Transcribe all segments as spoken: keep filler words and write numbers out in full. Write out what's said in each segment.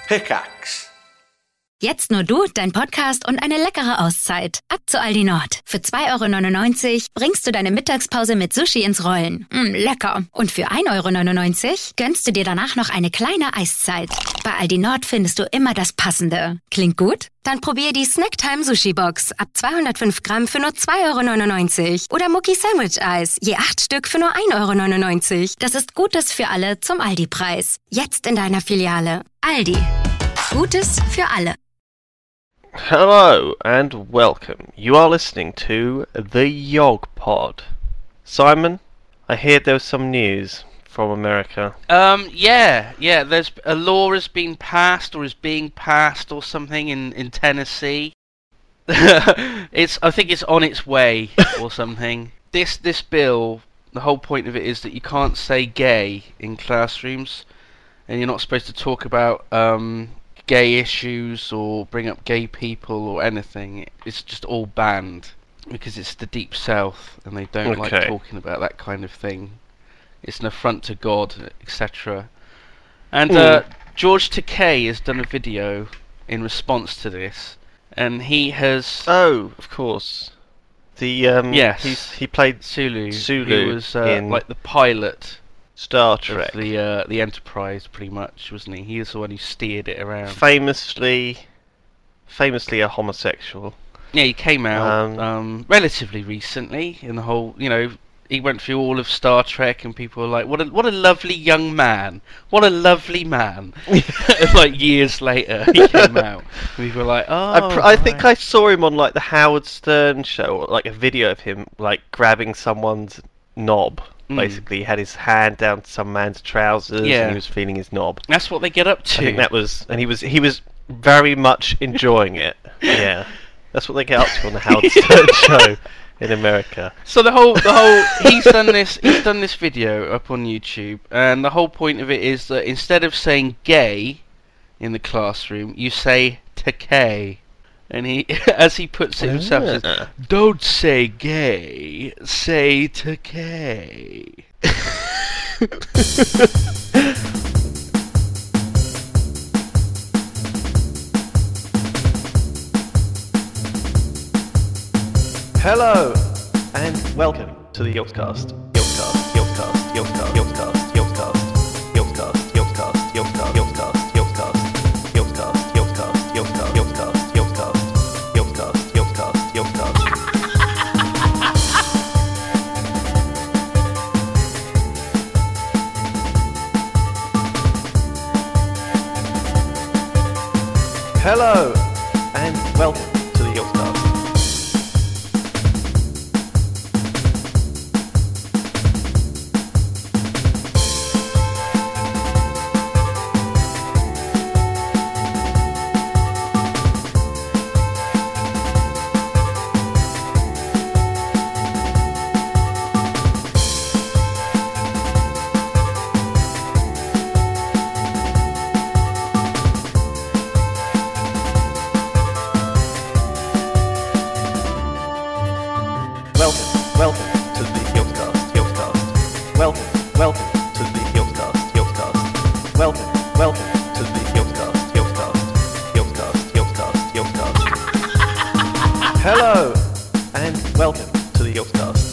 Pickaxe. Jetzt nur du, dein Podcast und eine leckere Auszeit. Ab zu Aldi Nord. Für zwei Euro neunundneunzig bringst du deine Mittagspause mit Sushi ins Rollen. Mm, lecker. Und für ein Euro neunundneunzig gönnst du dir danach noch eine kleine Eiszeit. Bei Aldi Nord findest du immer das Passende. Klingt gut? Dann probier die Snacktime Sushi Box ab zweihundertfünf Gramm für nur zwei Euro neunundneunzig. Oder Mucki Sandwich Eis, je acht Stück für nur ein Euro neunundneunzig. Das ist Gutes für alle zum Aldi-Preis. Jetzt in deiner Filiale. Aldi. Gutes für alle. Hello and welcome. You are listening to the Yog Pod. Simon, I hear there was some news from America. Um, yeah, yeah. There's a law has been passed, or is being passed, or something in in Tennessee. it's, I think it's on its way, or something. This this bill, the whole point of it is that you can't say gay in classrooms, and you're not supposed to talk about um. gay issues or bring up gay people or anything. It's just all banned because it's the Deep South and they don't Okay. like talking about that kind of thing. It's an affront to God, et cetera. And uh, George Takei has done a video in response to this, and he has Oh, of course. The um, Yes. he's, he played Sulu, Sulu who was uh, in like the pilot Star of Trek. the uh, the Enterprise, pretty much, wasn't he? He was the one who steered it around. Famously, famously a homosexual. Yeah, he came out Um, um, relatively recently in the whole, you know, he went through all of Star Trek and people were like, what a what a lovely young man. What a lovely man. Like years later he came out. And people were like, oh, I, pr- I think right. I saw him on like the Howard Stern show, or, like a video of him like grabbing someone's knob. Mm. Basically, he had his hand down some man's trousers Yeah. and he was feeling his knob. That's what they get up I to. think that was, and he was he was very much enjoying it. Yeah, that's what they get up to on the Howard Stern show in America. So the whole the whole he's done this he's done this video up on YouTube, and the whole point of it is that instead of saying gay in the classroom, you say Takei. And he, as he puts it himself, Ah. says, "Don't say gay, say Takei." Hello and welcome to the Yogscast. Yogscast, Yogscast, Yogscast, Yogscast, Yogscast, Yogscast, Yogscast, Yogscast, Yogscast, Yogscast, Yogscast, Yogscast, Yogscast, Yogscast, Yogscast, Yogscast, Yogscast, Yogscast. Hello and welcome to the Yogscast. Welcome, welcome to the Yogscast, Yogscast. Welcome, welcome to the Yogscast, Yogscast. Welcome, welcome to the Yogscast, Yogscast, Yogscast, Yogscast, Yogscast. Hello and welcome to the Yogscast.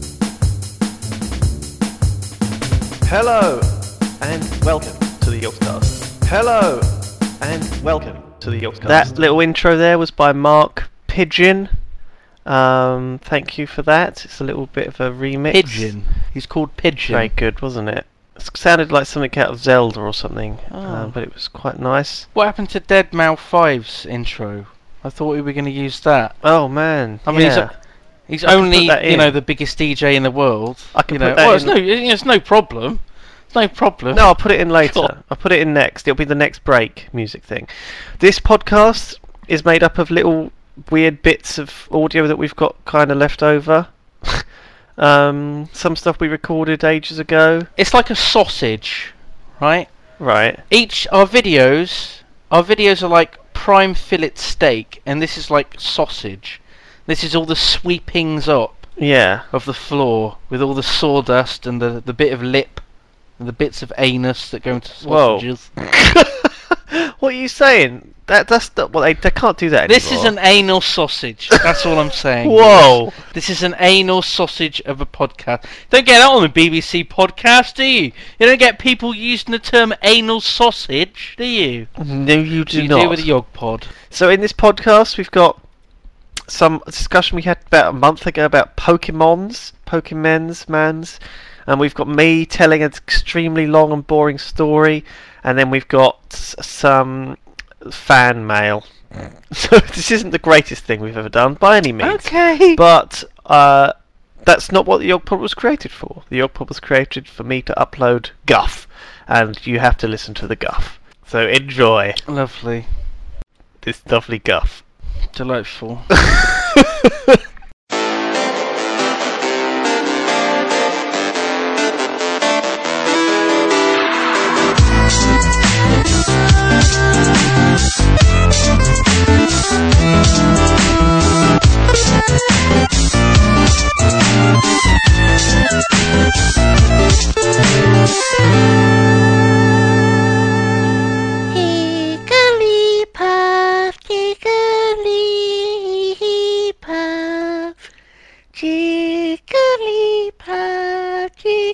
Hello and welcome to the Yogscast. Hello and welcome to the Yogscast. That little intro there was by Mark Pigeon. Um, thank you for that. It's a little bit of a remix. Pigeon. He's called Pigeon. Very good, wasn't it? It sounded like something out of Zelda or something, Oh. uh, but it was quite nice. What happened to Dead Mouse five's intro? I thought we were going to use that. Oh man, I mean, he's, yeah. a, he's I can only, put that you in. know, the biggest D J in the world. I can you put know. that well, it's in. no, it's no problem. It's no problem. No, I'll put it in later. Sure. I'll put it in next. It'll be the next break music thing. This podcast is made up of little weird bits of audio that we've got kind of left over. um, some stuff we recorded ages ago. It's like a sausage, right? Right. Each our videos, our videos are like prime fillet steak, and this is like sausage. This is all the sweepings up Yeah. of the floor with all the sawdust and the the bit of lip and the bits of anus that go into Whoa. sausages. What are you saying? That that's the, well, they, they can't do that anymore. This is an anal sausage. That's all I'm saying. Whoa! This is an anal sausage of a podcast. Don't get that on the B B C podcast, do you? You don't get people using the term anal sausage, do you? No, you do you not. do with the Yog Pod. So in this podcast, we've got some discussion we had about a month ago about Pokemons, Pokemons, mans, and we've got me telling an extremely long and boring story, and then we've got s- some fan mail. So this isn't the greatest thing we've ever done by any means. Okay. But uh, that's not what the Yog Pod was created for. The Yog Pod was created for me to upload guff, and you have to listen to the guff. So enjoy Lovely. this lovely guff. Delightful. Jigglypuff, Jigglypuff, Jigglypuff,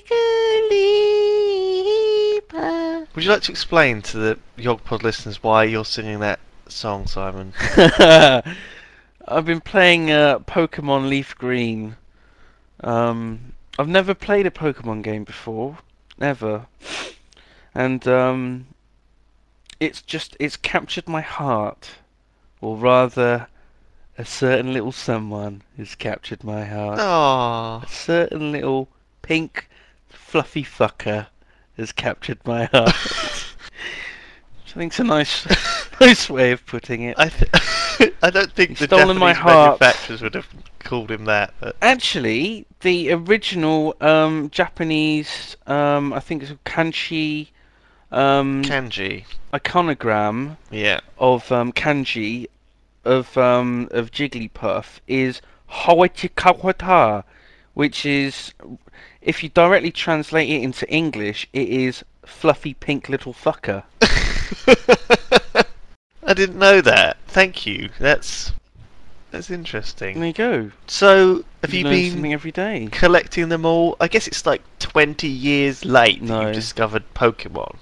Jigglypuff. Would you like to explain to the Yog Pod listeners why you're singing that song, Simon? I've been playing uh, Pokemon Leaf Green. Um, I've never played a Pokemon game before, never, and um, it's just it's captured my heart, or rather, a certain little someone has captured my heart. Aww. A certain little pink, fluffy fucker has captured my heart. Which I think's a nice, nice way of putting it. I th- I don't think He's the stolen my Japanese heart. manufacturers would have called him that. But Actually, the original um, Japanese, um, I think it's a kanji um, kanji. iconogram Yeah. of um, kanji of um, of Jigglypuff is Hawaichikawata, which is, if you directly translate it into English, it is fluffy pink little fucker. I didn't know that. Thank you. That's that's interesting. There you go. So, have you learn been something every day? collecting them all? I guess it's like twenty years late that No. you discovered Pokemon.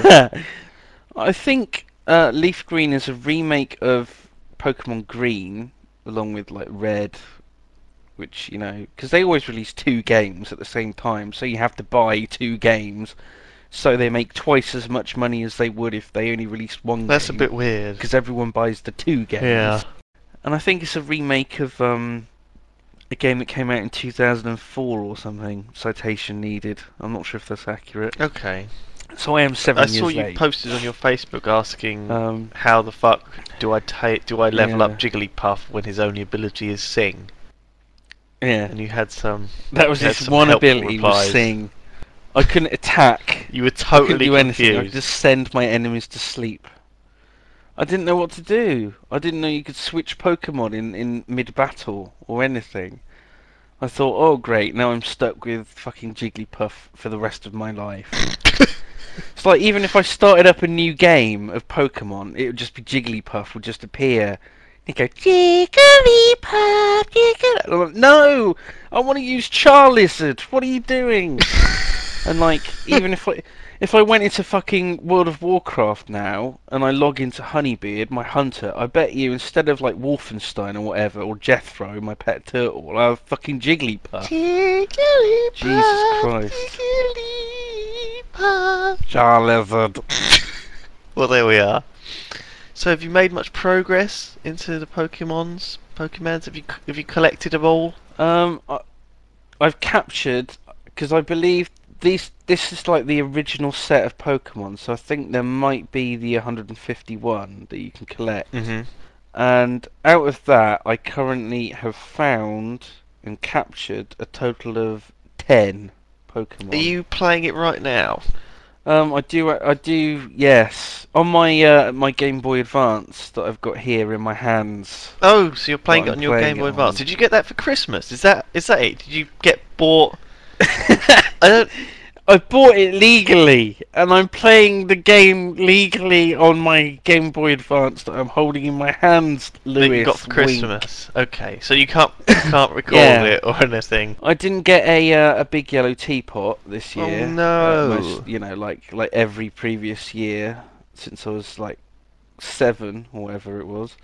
I think uh, Leaf Green is a remake of Pokemon Green, along with like Red, which, you know, because they always release two games at the same time, so you have to buy two games, so they make twice as much money as they would if they only released one That's a game. bit weird. Because everyone buys the two games. Yeah. And I think it's a remake of um, a game that came out in two thousand four or something. Citation needed. I'm not sure if that's accurate. Okay. So I am seven I years saw you late. posted on your Facebook asking Um, how the fuck do I ta- do I level yeah. up Jigglypuff when his only ability is sing? yeah. And you had some. That was you had his some one helpful ability, was replies. sing. I couldn't attack. You were I couldn't totally do anything. I could confused. just send my enemies to sleep. I didn't know what to do. I didn't know you could switch Pokemon in, in mid-battle or anything. I thought, oh great, now I'm stuck with fucking Jigglypuff for the rest of my life. It's like, even if I started up a new game of Pokemon, it would just be Jigglypuff would just appear. He'd go, Jigglypuff, Jigglypuff. And I'm like, no! I want to use Charizard! What are you doing? And like, even if I if I went into fucking World of Warcraft now and I log into Honeybeard, my hunter, I bet you instead of like Wolfenstein or whatever, or Jethro, my pet turtle, I have fucking Jigglypuff. Jigglypuff, Jesus Christ. Jigglypuff. Charizard. Well, there we are. So, have you made much progress into the Pokemons? Pokemons? Have you have you collected them all? Um, I, I've captured, because I believe these. This is like the original set of Pokemon, so I think there might be the one hundred fifty-one that you can collect. Mm-hmm. And out of that, I currently have found and captured a total of ten Pokemon. Are you playing it right now? Um, I do. I do. Yes, on my uh, my Game Boy Advance that I've got here in my hands. Oh, so you're playing Well, it I'm on your playing Game Boy it Advance. on. Did you get that for Christmas? Is that is that it? Did you get bought? I don't. I bought it legally, and I'm playing the game legally on my Game Boy Advance that I'm holding in my hands, Lewis. That you got for wink. Christmas. Okay, so you can't you can't record Yeah. it or anything. I didn't get a uh, a big yellow teapot this Oh, year. no. Uh, most- you know, like like every previous year since I was like seven or whatever it was.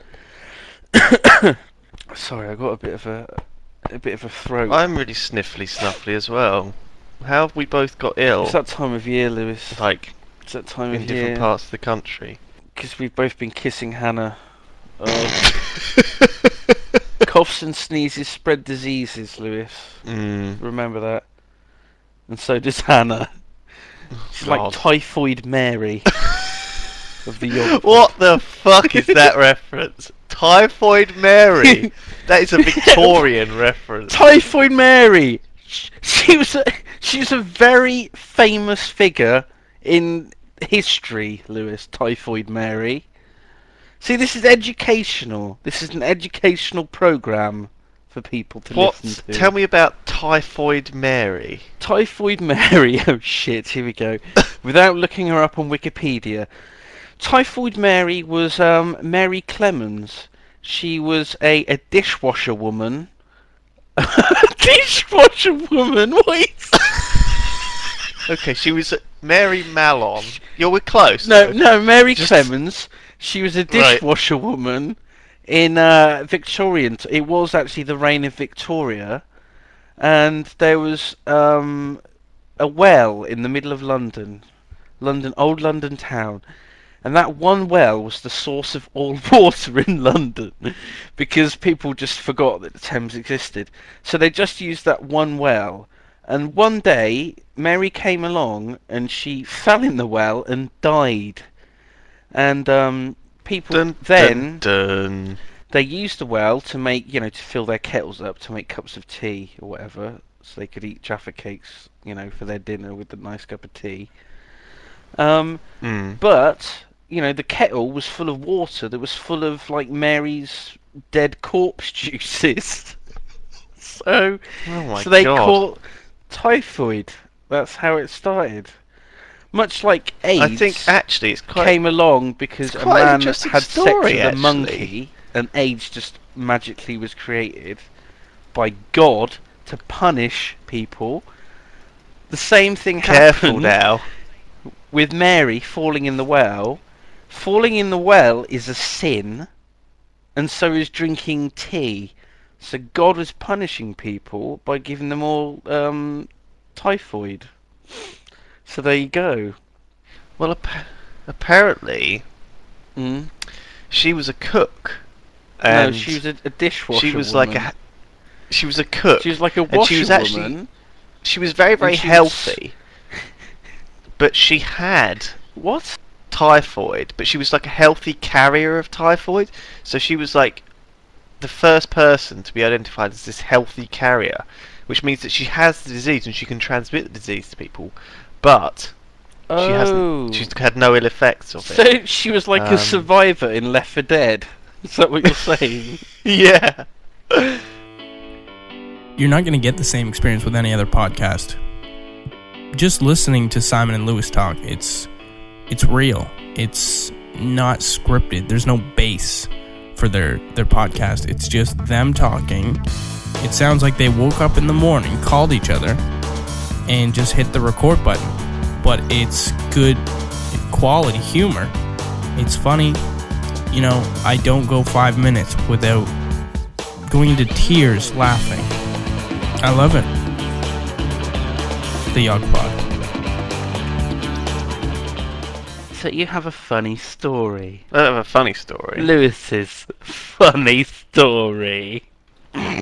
Sorry, I got a bit of a a bit of a throat. I'm really sniffly snuffly as well. How have we both got ill? It's that time of year, Lewis. Like It's that time in of different year. parts of the country. Because we've both been kissing Hannah. Oh. Coughs and sneezes spread diseases, Lewis. Mm. Remember that. And so does Hannah. She's like God. Typhoid Mary of the York. What the fuck is that reference? Typhoid Mary. That is a Victorian reference. Typhoid Mary. Sh- She was a, she was a very famous figure in history, Lewis. Typhoid Mary. See, this is educational. This is an educational program for people to What? listen to. Tell me about Typhoid Mary. Typhoid Mary. Oh shit, here we go. Without looking her up on Wikipedia. Typhoid Mary was um, Mary Clemens. She was a, a dishwasher woman. Dishwasher woman? Wait. Okay, she was Mary Mallon. You were close. No, though. no, Mary Just- Clemens. She was a dishwasher woman in uh, Victorian. T- it was actually the reign of Victoria, and there was um, a well in the middle of London, London, old London town, and that one well was the source of all water in London, because people just forgot that the Thames existed. So they just used that one well. And one day, Mary came along and she fell in the well and died. And um, people Dun, then dun, dun. they used the well to make, you know, to fill their kettles up, to make cups of tea or whatever, so they could eat Jaffa cakes, you know, for their dinner with a nice cup of tea. Um, Mm. but you know, the kettle was full of water that was full of like Mary's dead corpse juices. so, Oh my so they god. caught typhoid. That's how it started. Much like AIDS I think actually it's quite. came along because a quite an man interesting had story, sex with a actually. monkey, and AIDS just magically was created by God to punish people. The same thing Careful happened now. with Mary falling in the well. Falling in the well is a sin, and so is drinking tea. So God was punishing people by giving them all um, typhoid. So there you go. Well, appa- apparently Mm. she was a cook. No, And she was a, a dishwasher. she was woman. like a. She was a cook. She was like a and she was actually- washerwoman. She was very, very and she was- healthy. But she had What? typhoid, but she was like a healthy carrier of typhoid. So she was like the first person to be identified as this healthy carrier, which means that she has the disease and she can transmit the disease to people, but she Oh. hasn't. She's had no ill effects of it. So she was like Um, a survivor in Left four Dead. Is that what you're saying? Yeah. You're not going to get the same experience with any other podcast. Just listening to Simon and Lewis talk, it's it's real. It's not scripted. There's no base for their, their podcast. It's just them talking. It sounds like they woke up in the morning, called each other, and just hit the record button. But it's good quality humor. It's funny. You know, I don't go five minutes without going into tears laughing. I love it. The Yog Pod. So you have a funny story. I have a funny story. Lewis's funny story. I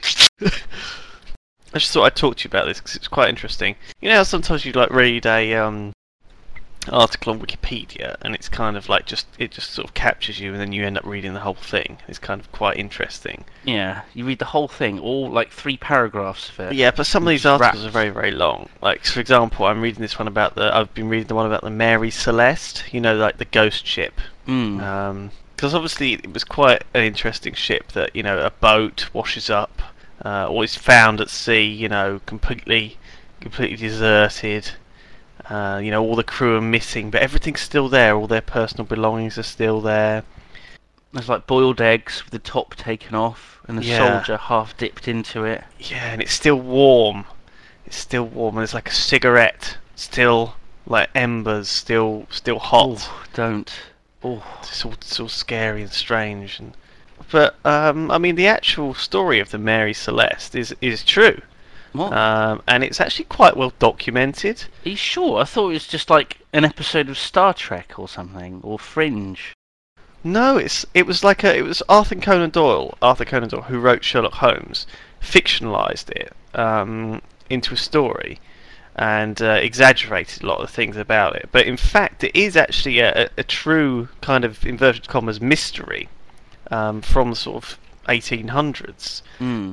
just thought I'd talk to you about this because it's quite interesting. You know how sometimes you like read a um article on Wikipedia and it's kind of like just it just sort of captures you and then you end up reading the whole thing. It's kind of quite interesting. Yeah, you read the whole thing, all like three paragraphs of it. Yeah, but some of these Just articles wrapped. are very, very long. Like, for example, I'm reading this one about the. I've been reading the one about the Mary Celeste. You know, like the ghost ship. Mm. Um, because obviously it was quite an interesting ship that you know a boat washes up, uh, or is found at sea. You know, completely, completely deserted. Uh, you know, all the crew are missing, but everything's still there. All their personal belongings are still there. There's like boiled eggs with the top taken off, and the Yeah. soldier half dipped into it. Yeah, and it's still warm. It's still warm, and there's like a cigarette, still like embers, still still hot. Oh, don't. Oh, It's all, it's all scary and strange. And but um, I mean, the actual story of the Mary Celeste is is true, what? um, and it's actually quite well documented. Are you sure? I thought it was just like an episode of Star Trek or something, or Fringe. No, it's it was like a it was Arthur Conan Doyle, Arthur Conan Doyle, who wrote Sherlock Holmes, fictionalized it um, into a story, and uh, exaggerated a lot of the things about it. But in fact, it is actually a, a, a true kind of inverted commas mystery um, from the sort of eighteen hundreds. Hmm.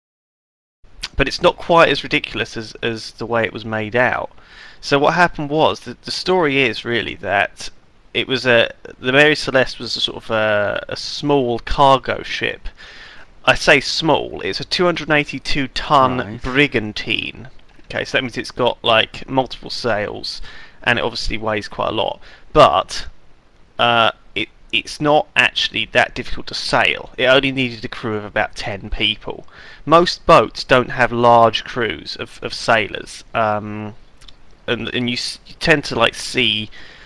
But it's not quite as ridiculous as as the way it was made out. So what happened was that the story is really that it was a the Mary Celeste was a sort of a, a small cargo ship. I say small. It's a two hundred eighty-two ton Right. brigantine. Okay, so that means it's got like multiple sails, and it obviously weighs quite a lot. But uh, it it's not actually that difficult to sail. It only needed a crew of about ten people. Most boats don't have large crews of, of sailors, um, and and you, s- you tend to like see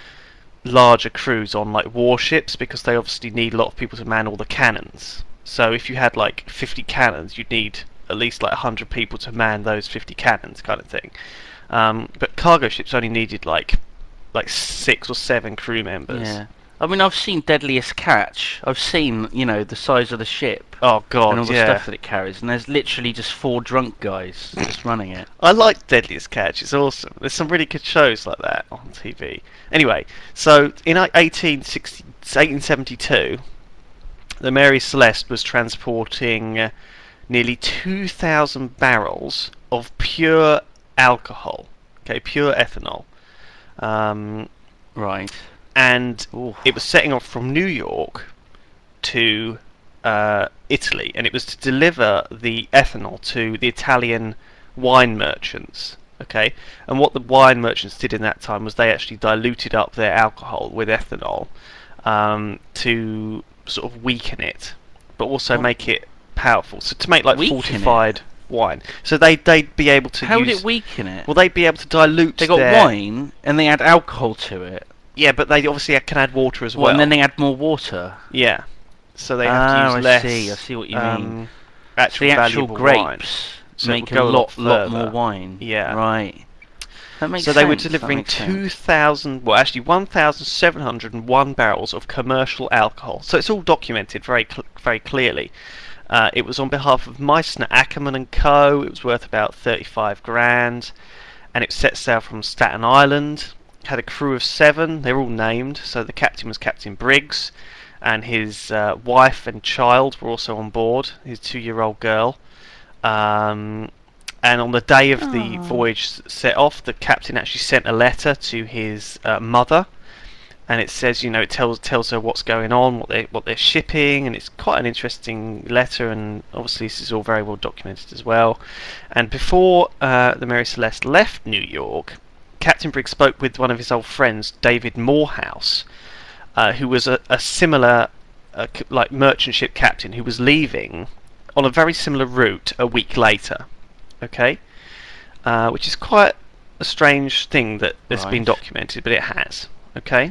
larger crews on like warships because they obviously need a lot of people to man all the cannons. So if you had like fifty cannons, you'd need at least like one hundred people to man those fifty cannons, kind of thing. Um, but cargo ships only needed like like six or seven crew members. Yeah. I mean, I've seen Deadliest Catch. I've seen, you know, the size of the ship Oh god, and all the yeah. stuff that it carries, and there's literally just four drunk guys just running it. I like Deadliest Catch. It's awesome. There's some really good shows like that on T V. Anyway, so in like eighteen sixty, eighteen seventy-two, the Mary Celeste was transporting uh, nearly two thousand barrels of pure alcohol. Okay, pure ethanol. Um, Right. and Ooh. it was setting off from New York to uh, Italy, and it was to deliver the ethanol to the Italian wine merchants. Okay, and what the wine merchants did in that time was they actually diluted up their alcohol with ethanol um, to sort of weaken it, but also What? make it powerful. So to make like Weaken it? fortified wine. So they they'd be able to How use. would it weaken it? Well, they'd be able to dilute. They got their, wine and they add alcohol to it. Yeah, but they obviously can add water as What, well. and then they add more water. Yeah. So they have to Ah, use I less. see, I see what you um, mean. Actual The actual valuable grapes wine. So it make would a go a lot, lot lot more further. wine. Yeah. Right. That makes So sense. they were that delivering makes sense. two thousand, well, actually one thousand seven hundred one barrels of commercial alcohol. So it's all documented very, cl- very clearly. Uh, it was on behalf of Meissner Ackerman and Co. It was worth about thirty-five grand, and it set sail from Staten Island. Had a crew of seven. They were all named. So the captain was Captain Briggs, and his uh, wife and child were also on board. His two-year-old girl. Um, and on the day of the voyage s- set off, the captain actually sent a letter to his uh, mother, and it says, you know, it tells tells her what's going on, what they what they're shipping, and it's quite an interesting letter. And obviously, this is all very well documented as well. And before uh, the Mary Celeste left New York, Captain Briggs spoke with one of his old friends, David Morehouse, uh, who was a, a similar, uh, c- like merchant ship captain, who was leaving on a very similar route a week later. Okay, uh, which is quite a strange thing that has been Right. documented, but it has. Okay,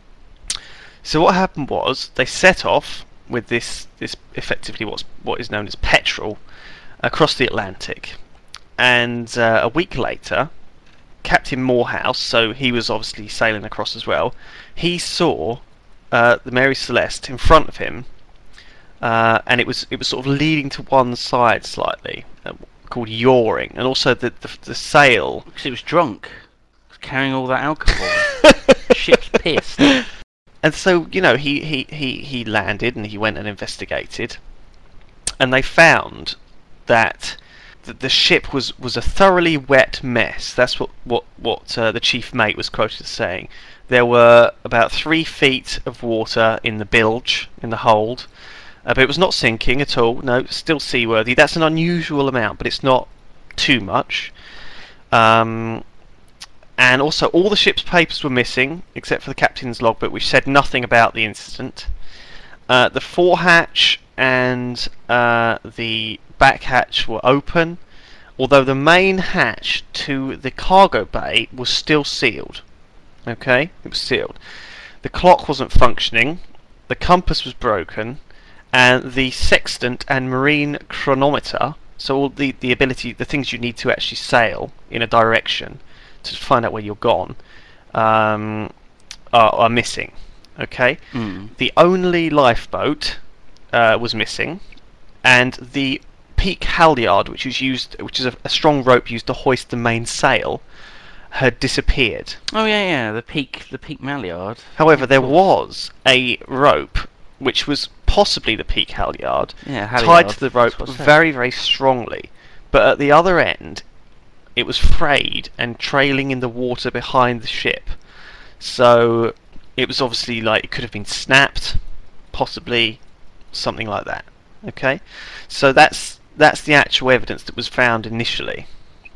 so what happened was they set off with this this effectively what's what is known as petrol across the Atlantic, and uh, a week later, Captain Morehouse, so he was obviously sailing across as well, he saw uh, the Mary Celeste in front of him, uh, and it was it was sort of leading to one side slightly, uh, called yawing, and also the the, the sail. Because it was drunk. It was carrying all that alcohol. Ship's pissed. And so, you know, he, he, he, he landed and he went and investigated, and they found that the, the ship was, was a thoroughly wet mess. That's what what what uh, the chief mate was quoted as saying. There were about three feet of water in the bilge, in the hold, uh, but it was not sinking at all. No, still seaworthy. That's an unusual amount, but it's not too much. Um, and also all the ship's papers were missing, except for the captain's logbook, which said nothing about the incident. Uh, the forehatch and uh, the back hatch were open, although the main hatch to the cargo bay was still sealed. Okay, it was sealed. The clock wasn't functioning, the compass was broken, and the sextant and marine chronometer, so all the, the ability, the things you need to actually sail in a direction to find out where you're gone, um, are, are missing. Okay, Mm. the only lifeboat uh, was missing, and the peak halyard, which was used, which is a, a strong rope used to hoist the main sail, had disappeared. Oh yeah, yeah. The peak, the peak Maillard. However, there course. was a rope, which was possibly the peak halyard, Yeah, tied halyard, to the rope that's what I said. very, very strongly. But at the other end, it was frayed and trailing in the water behind the ship. So it was obviously like it could have been snapped, possibly something like that. Okay, so that's that's the actual evidence that was found initially.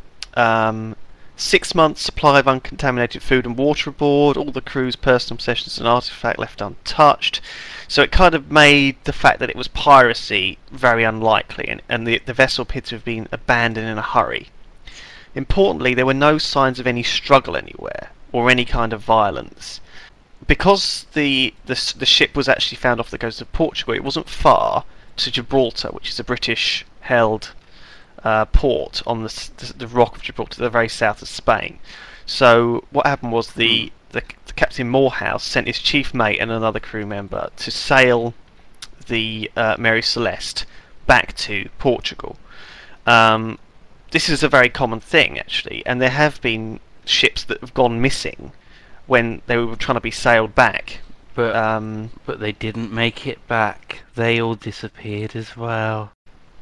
Um, Six months supply of uncontaminated food and water aboard, all the crew's personal possessions and artifact left untouched. So it kind of made the fact that it was piracy very unlikely, and, and the, the vessel appeared to have been abandoned in a hurry. Importantly, there were no signs of any struggle anywhere, or any kind of violence. Because the, the, s- the ship was actually found off the coast of Portugal, it wasn't far to Gibraltar, which is a British-held Uh, port on the, s- the the Rock of Gibraltar, to the very south of Spain. So what happened was the, the, the Captain Morehouse sent his chief mate and another crew member to sail the uh, Mary Celeste back to Portugal. Um, this is a very common thing, actually, and there have been ships that have gone missing when they were trying to be sailed back. But Um, but they didn't make it back. They all disappeared as well.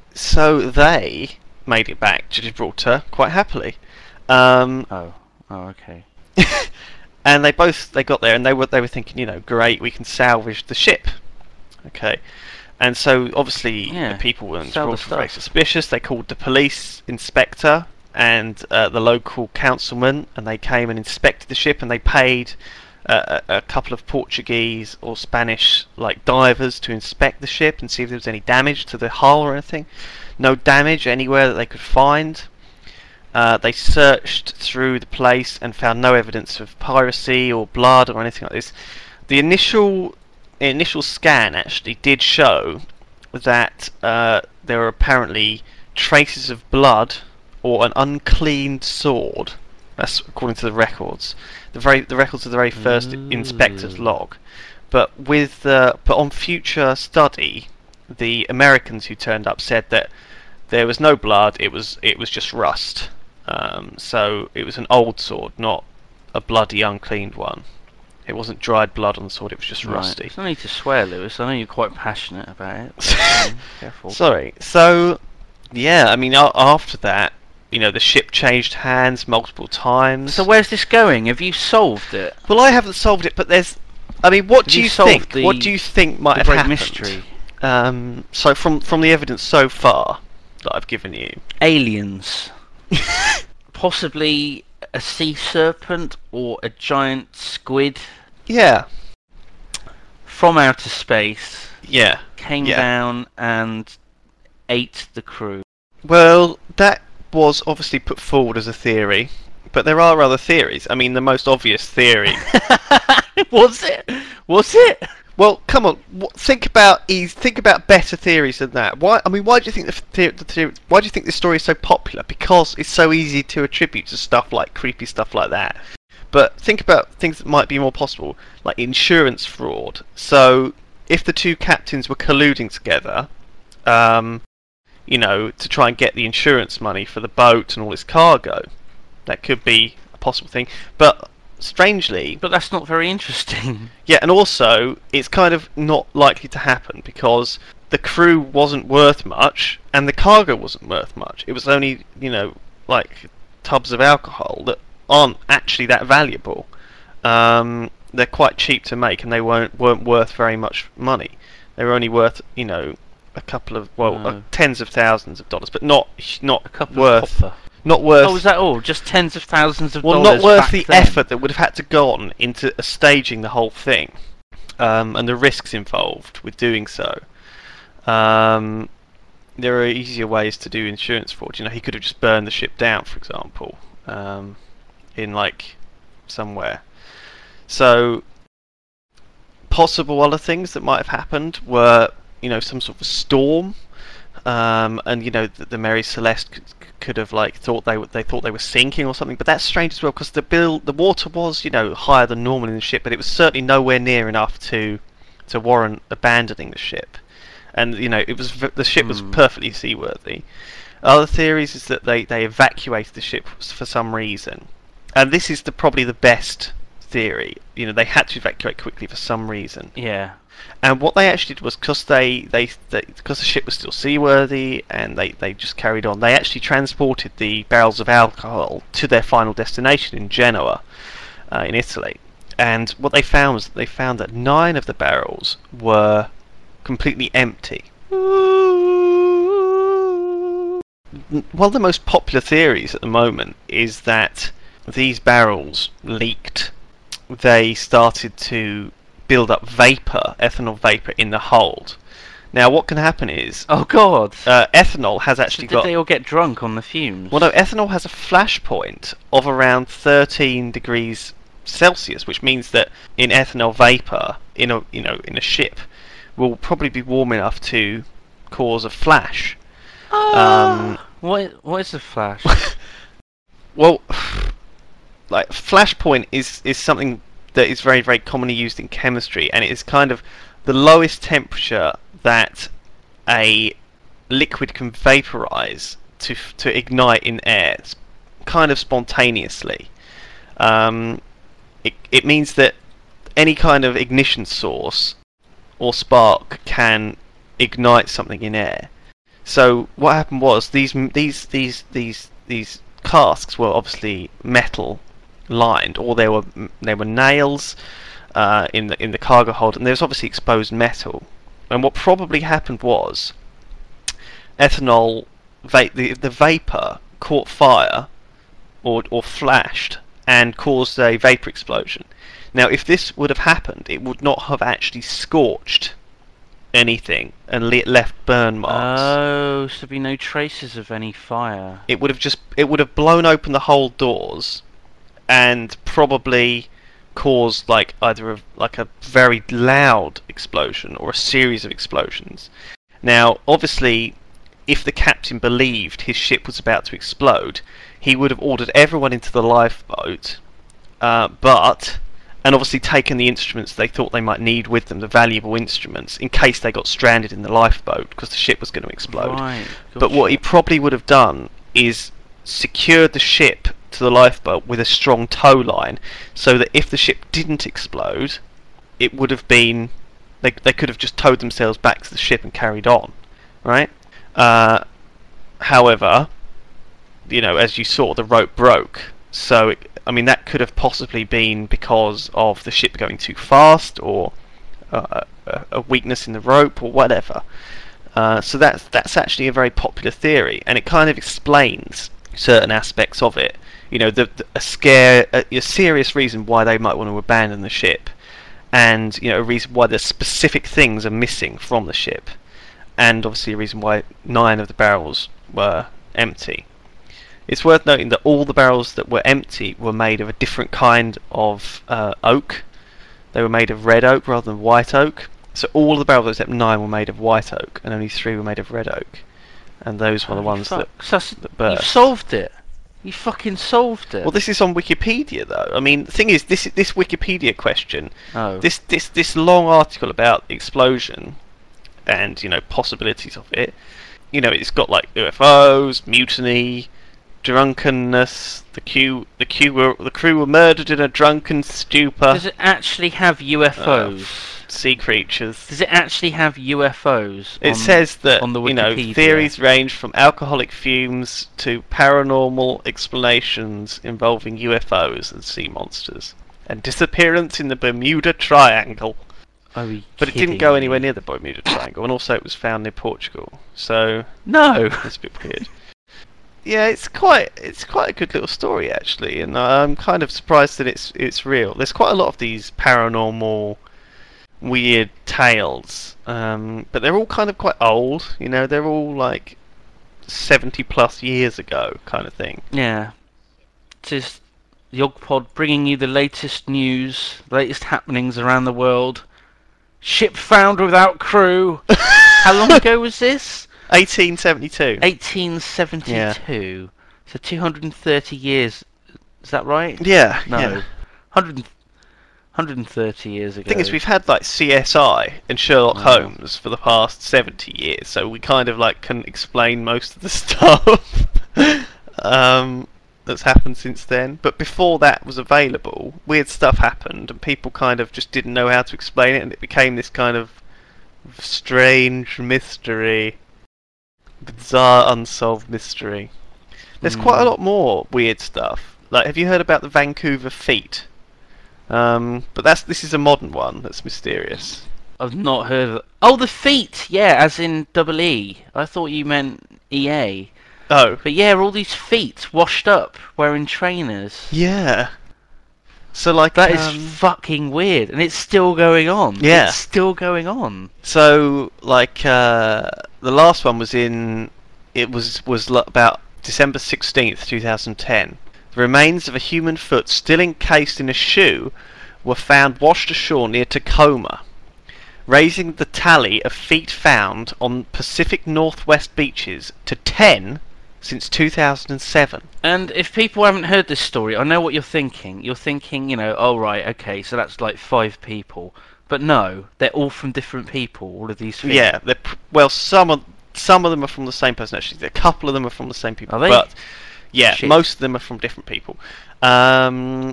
so they made it back to Gibraltar quite happily. Um, Oh, oh, okay. and they both they got there and they were they were thinking, you know, great, we can salvage the ship. Okay, and so obviously Yeah, the people in sell the Gibraltar were very stuff. suspicious. They called the police inspector and uh, the local councilman, and they came and inspected the ship, and they paid uh, a, a couple of Portuguese or Spanish like divers to inspect the ship and see if there was any damage to the hull or anything. No damage anywhere that they could find. Uh, they searched through the place and found no evidence of piracy or blood or anything like this. The initial initial scan actually did show that uh, there were apparently traces of blood or an uncleaned sword. That's according to the records. The very the records of the very first Ooh. inspector's log. But with uh, but on future study, the Americans who turned up said that there was no blood. It was it was just rust. Um, so it was an old sword, not a bloody uncleaned one. It wasn't dried blood on the sword. It was just rusty. Right. There's no need to swear, Lewis. I know you're quite passionate about it. But, um, careful. Sorry. So yeah, I mean a- after that, you know, the ship changed hands multiple times. So where's this going? Have you solved it? well, I haven't solved it, but there's. I mean, what Have do you you solved think? the- what do you think might the have great happened? mystery. Um, so from from the evidence so far that I've given you, Aliens. Possibly a sea serpent or a giant squid yeah, from outer space yeah. came Yeah. down and ate the crew. Well, that was obviously put forward as a theory, but there are other theories. I mean, the most obvious theory. Was it? Was it? Well, come on, wh- think about eas think about better theories than that. Why? I mean, why do you think the, the, the theory, why do you think this story is so popular? Because it's so easy to attribute to stuff like creepy stuff like that. But think about things that might be more possible, like insurance fraud. So, if the two captains were colluding together, um, you know, to try and get the insurance money for the boat and all its cargo, that could be a possible thing. But strangely, But that's not very interesting. yeah, and also it's kind of not likely to happen because the crew wasn't worth much and the cargo wasn't worth much. It was only, you know, like tubs of alcohol that aren't actually that valuable. Um, they're quite cheap to make and they weren't weren't worth very much money. They were only worth, you know, a couple of well, Oh. uh, tens of thousands of dollars, but not not A couple worth. of copper. Not worth. Oh, was that all? Just tens of thousands of well, dollars not worth back the then? effort that would have had to go on into uh, staging the whole thing, um, and the risks involved with doing so. Um, there are easier ways to do insurance fraud. You know, he could have just burned the ship down, for example, um, in like somewhere. So, possible other things that might have happened were, you know, some sort of a storm, um, and you know, the, the Mary Celeste could, could have like thought they were, they thought they were sinking or something. But that's strange as well, because the bill, the water was, you know, higher than normal in the ship, but it was certainly nowhere near enough to to warrant abandoning the ship. And you know, it was v- the ship was Hmm. perfectly seaworthy. Other theories is that they, they evacuated the ship for some reason, and this is the probably the best theory. You know, they had to evacuate quickly for some reason. Yeah. And what they actually did was, because they, they, they, because the ship was still seaworthy, and they, they just carried on. They actually transported the barrels of alcohol to their final destination in Genoa, uh, in Italy. And what they found was that they found that nine of the barrels were completely empty. One of the most popular theories at the moment is that these barrels leaked. They started to build up vapor, ethanol vapor, in the hold. Now, what can happen is, Oh God. uh, ethanol has So actually did got. they all get drunk on the fumes? Well, no, ethanol has a flash point of around thirteen degrees Celsius, which means that in ethanol vapor in a you know in a ship will probably be warm enough to cause a flash. Um, What? What is a flash? well, like flashpoint is is something that is very very commonly used in chemistry, and it is kind of the lowest temperature that a liquid can vaporize to f- to ignite in air, s- kind of spontaneously. Um, it it means that any kind of ignition source or spark can ignite something in air. So what happened was these m- these these these these casks were obviously metal lined, or they were m- they were nails uh, in the in the cargo hold, and there was obviously exposed metal. And what probably happened was ethanol va- the the vapor caught fire or or flashed and caused a vapor explosion. Now, if this would have happened, it would not have actually scorched anything and le- left burn marks. Oh, so there'd be no traces of any fire. It would have just it would have blown open the whole doors and probably caused like either a, like a very loud explosion or a series of explosions. Now, obviously, if the captain believed his ship was about to explode, he would have ordered everyone into the lifeboat, uh, but and obviously taken the instruments they thought they might need with them, the valuable instruments, in case they got stranded in the lifeboat because the ship was going to explode. Right. But what he gotcha. probably would have done is secured the ship to the lifeboat with a strong tow line, so that if the ship didn't explode, it would have been they they could have just towed themselves back to the ship and carried on, right? Uh, however, you know, as you saw, the rope broke, so it, I mean that could have possibly been because of the ship going too fast, or uh, a, a weakness in the rope, or whatever. Uh, so that's that's actually a very popular theory, and it kind of explains certain aspects of it. You know, the, the a scare, a, a serious reason why they might want to abandon the ship, and you know, a reason why the specific things are missing from the ship, and obviously a reason why nine of the barrels were empty. It's worth noting that all the barrels that were empty were made of a different kind of uh, oak. They were made of red oak rather than white oak. So all of the barrels except nine were made of white oak, and only three were made of red oak. And those were the ones that, Fuck. So that's- that You've burst. solved it. You fucking solved it. Well, this is on Wikipedia, though. I mean, the thing is, this this Wikipedia question, oh. this this this long article about the explosion, and you know possibilities of it. You know, it's got like U F Os, mutiny, drunkenness. The crew, the crew were the crew were murdered in a drunken stupor. Does it actually have U F Os? Sea creatures. Does it actually have U F Os? It on- says that on the you know Wikipedia? theories range from alcoholic fumes to paranormal explanations involving U F Os and sea monsters, and disappearance in the Bermuda Triangle. Are we But it didn't kidding go me? anywhere near the Bermuda Triangle, and also it was found near Portugal, so No. that's a bit weird. yeah, it's quite it's quite a good little story actually, and I'm kind of surprised that it's it's real. There's quite a lot of these paranormal, weird tales, um, but they're all kind of quite old. You know, they're all like seventy plus years ago, kind of thing. Yeah. It is the Ogpod bringing you the latest news, the latest happenings around the world. Ship found without crew. How long ago was this? eighteen seventy-two. eighteen seventy-two. So two hundred thirty years. Is that right? Yeah. No. Yeah. one hundred, one hundred thirty years ago. The thing is, we've had like C S I and Sherlock Wow. Holmes for the past seventy years, so we kind of like can explain most of the stuff um, that's happened since then. But before that was available, weird stuff happened, and people kind of just didn't know how to explain it, and it became this kind of strange mystery, bizarre unsolved mystery. There's Mm. quite a lot more weird stuff. Like, have you heard about the Vancouver Feet? Um, but that's this is a modern one that's mysterious. I've not heard of it. Oh, the feet! Yeah, as in double E. I thought you meant E A. Oh, But yeah, all these feet washed up wearing trainers. yeah. So like That is um, fucking weird, and it's still going on. Yeah. It's still going on. so like uh, the last one was in it was was l- about December sixteenth, two thousand ten. The remains of a human foot still encased in a shoe were found washed ashore near Tacoma, raising the tally of feet found on Pacific Northwest beaches to ten since two thousand seven. And if people haven't heard this story, I know what you're thinking. You're thinking, you know, oh right, okay, so that's like five people. But no, they're all from different people, all of these feet. Yeah, they're pr- well, some of some of them are from the same person. Actually, a couple of them are from the same people. Are they? But yeah, Shit. most of them are from different people. Um,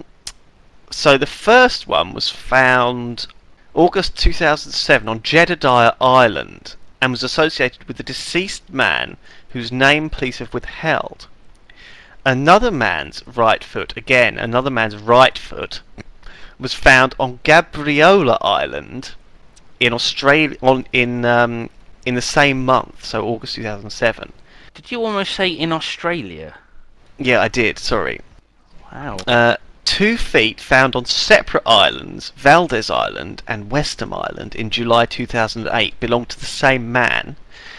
so the first one was found August two thousand seven on Jedediah Island, and was associated with a deceased man whose name police have withheld. Another man's right foot, again, another man's right foot, was found on Gabriola Island in Australia on in um, in the same month, so August two thousand seven. Did you almost say in Australia? Yeah, I did. Sorry. Wow. Uh, two feet found on separate islands, Valdez Island and Westham Island, in July two thousand eight, belonged to the same man,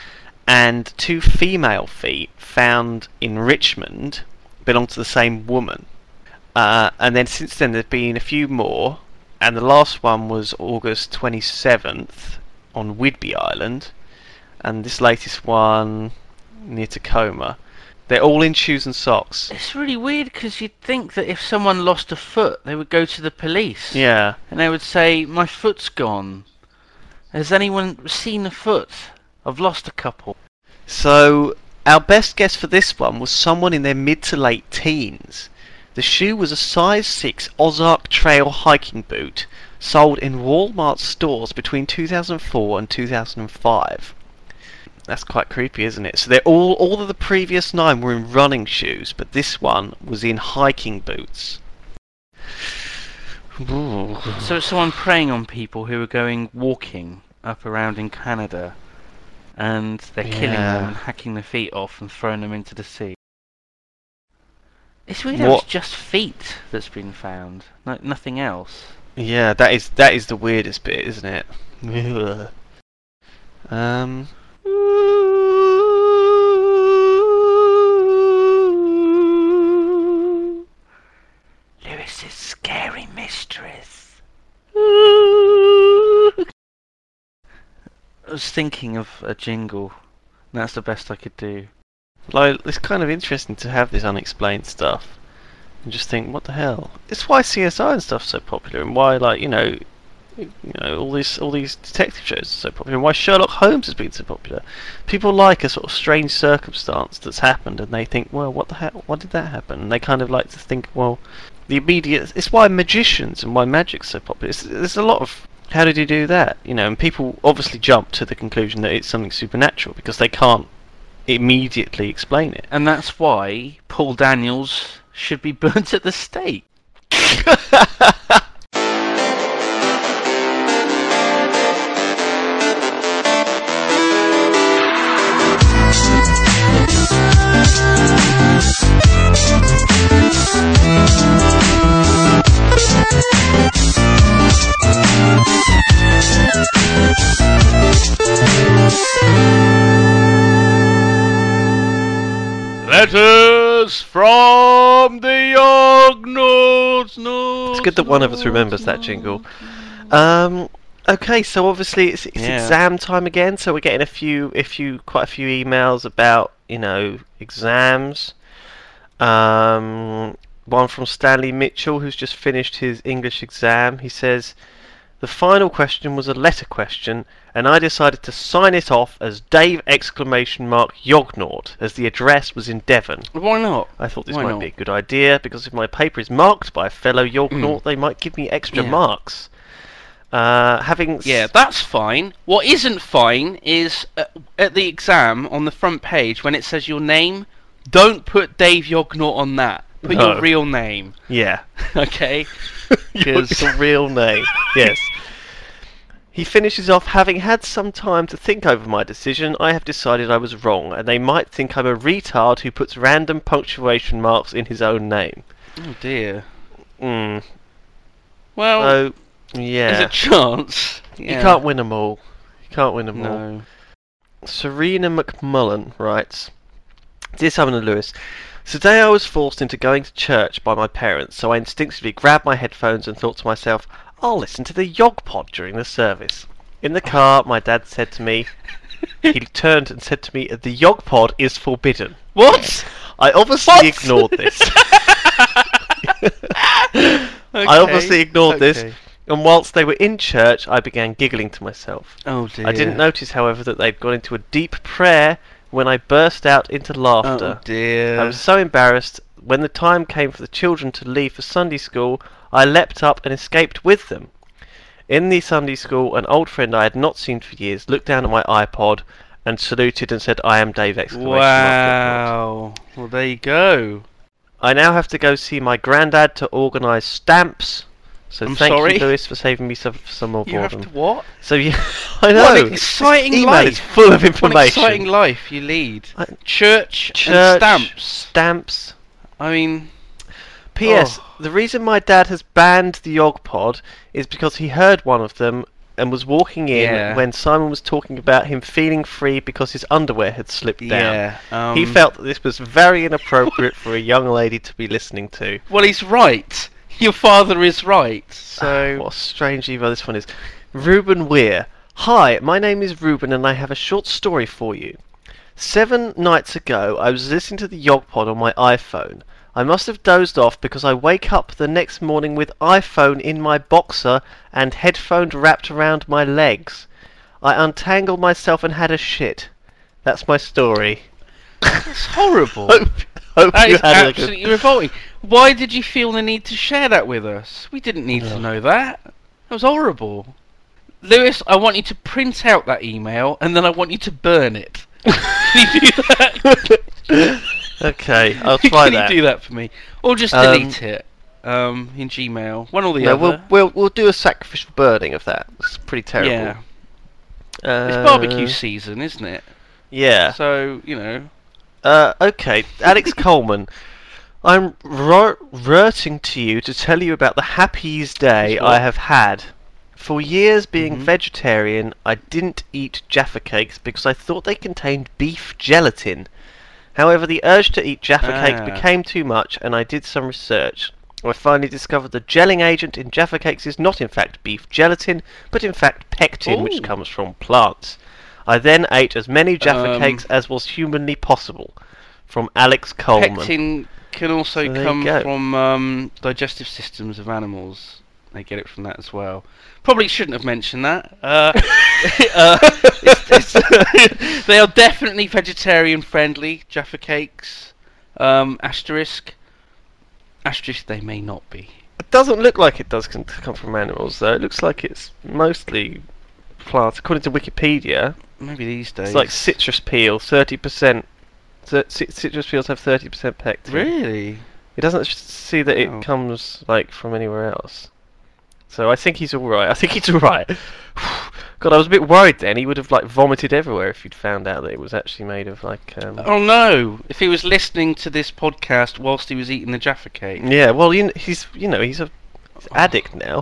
and two female feet found in Richmond belonged to the same woman. Uh, and then since then there's been a few more, and the last one was August twenty-seventh on Whidbey Island, and this latest one near Tacoma. They're all in shoes and socks. It's really weird because you'd think that if someone lost a foot, they would go to the police. Yeah. And they would say, my foot's gone. Has anyone seen a foot? I've lost a couple. So our best guess for this one was someone in their mid to late teens. The shoe was a size six Ozark Trail hiking boot sold in Walmart stores between two thousand four and two thousand five. That's quite creepy, isn't it? So they're all all of the previous nine were in running shoes, but this one was in hiking boots. Ooh. So it's someone preying on people who are going walking up around in Canada, and they're killing Yeah. them and hacking their feet off and throwing them into the sea. It's weird how What- it's just feet that's been found, like nothing else. Yeah, that is that is the weirdest bit, isn't it? Ugh. um. Lewis's scary mistress. I was thinking of a jingle. And that's the best I could do. Like, it's kind of interesting to have this unexplained stuff and just think, what the hell? It's why C S I and stuff's so popular, and why, like, you know, you know, all these all these detective shows are so popular, and why Sherlock Holmes has been so popular. People like a sort of strange circumstance that's happened, and they think, well, what the hell? Why did that happen? And they kind of like to think, well, the immediate. It's why magicians and why magic's so popular. It's, there's a lot of. How did he do that? You know, and people obviously jump to the conclusion that it's something supernatural because they can't immediately explain it. And that's why Paul Daniels should be burnt at the stake. From the Yognots, no. It's good that one of us remembers that jingle. Um, okay, so obviously it's, it's Yeah. exam time again, so we're getting a few, a few, quite a few emails about, you know, exams. Um, one from Stanley Mitchell, who's just finished his English exam. He says, the final question was a letter question, and I decided to sign it off as Dave exclamation mark Yognaut, as the address was in Devon. Why not? I thought this Why might not? be a good idea, because if my paper is marked by a fellow Yognaut, they might give me extra Yeah. marks. Uh, having... s- Yeah, that's fine. What isn't fine is uh, at the exam on the front page when it says your name, don't put Dave Yognaut on that. Put No. your real name. Yeah. Okay? Your 'Cause- your real name. Yes. He finishes off, having had some time to think over my decision, I have decided I was wrong, and they might think I'm a retard who puts random punctuation marks in his own name. Oh dear. Mm. Well, So, yeah. there's a chance. You Yeah. can't win them all. You can't win them all. No. Serena McMullen writes, Dear Simon and Lewis, today I was forced into going to church by my parents, so I instinctively grabbed my headphones and thought to myself, I'll listen to the Yog Pod during the service. In the car, my dad said to me, he turned and said to me, the Yog Pod is forbidden. What? I obviously What? ignored this. I Okay, obviously ignored this, okay. and whilst they were in church, I began giggling to myself. Oh dear. I didn't notice, however, that they'd gone into a deep prayer when I burst out into laughter. Oh dear. I was so embarrassed. When the time came for the children to leave for Sunday school, I leapt up and escaped with them. In the Sunday school, an old friend I had not seen for years looked down at my iPod and saluted and said, I am Dave! Exclamation mark, Wow. Well, there you go. I now have to go see my granddad to organise stamps. So I'm thank sorry? you, Lewis, for saving me some, some more You have boredom. to what? So yeah, I know. What an this exciting email life. is full of What an information. exciting life you lead. I- Church, Church, and stamps. Stamps. I mean, P S. Oh. The reason my dad has banned the Yog Pod is because he heard one of them and was walking in Yeah. when Simon was talking about him feeling free because his underwear had slipped down. yeah. Um, He felt that this was very inappropriate for a young lady to be listening to. Well, he's right. Your father is right. So. What a strange email this one is. Ruben Weir. Hi, my name is Ruben and I have a short story for you. Seven nights ago, I was listening to the Yog Pod on my iPhone. I must have dozed off because I wake up the next morning with iPhone in my boxer and headphone wrapped around my legs. I untangled myself and had a shit. That's my story. That's horrible. Hope, hope That you is had a good... absolutely revolting. Why did you feel the need to share that with us? We didn't need to know that. That was horrible. Lewis, I want you to print out that email and then I want you to burn it. Can you do that? Okay, I'll try Can that. you do that for me? Or just Um, delete it um, in Gmail. One or the No, other. we'll, we'll we'll do a sacrificial burning of that. It's pretty terrible. Yeah. Uh, It's barbecue season, isn't it? Yeah. So, you know. Uh, okay, Alex Coleman. I'm ro- rurting to you to tell you about the happiest day That's what? I have had. For years being Mhm. vegetarian, I didn't eat Jaffa cakes because I thought they contained beef gelatin. However, the urge to eat Jaffa cakes Ah. became too much, and I did some research. I finally discovered the gelling agent in Jaffa cakes is not in fact beef gelatin, but in fact pectin, Ooh. which comes from plants. I then ate as many Jaffa Um, cakes as was humanly possible. From Alex Coleman. Pectin can also So there you come go. from um, digestive systems of animals. They get it from that as well. Probably shouldn't have mentioned that. Uh, uh, it's, it's they are definitely vegetarian friendly. Jaffa cakes. Um, asterisk. Asterisk. They may not be. It doesn't look like it does con- come from animals, though. It looks like it's mostly plants. According to Wikipedia, Maybe these days. it's like citrus peel, thirty percent. C- citrus peels have thirty percent pectin. Really? It doesn't sh- see that it Oh. comes like from anywhere else. So I think he's all right. I think he's all right. God, I was a bit worried then. He would have like vomited everywhere if he'd found out that it was actually made of like. Um... Oh no! If he was listening to this podcast whilst he was eating the Jaffa cake. Yeah, well, you kn- he's you know he's a he's addict now.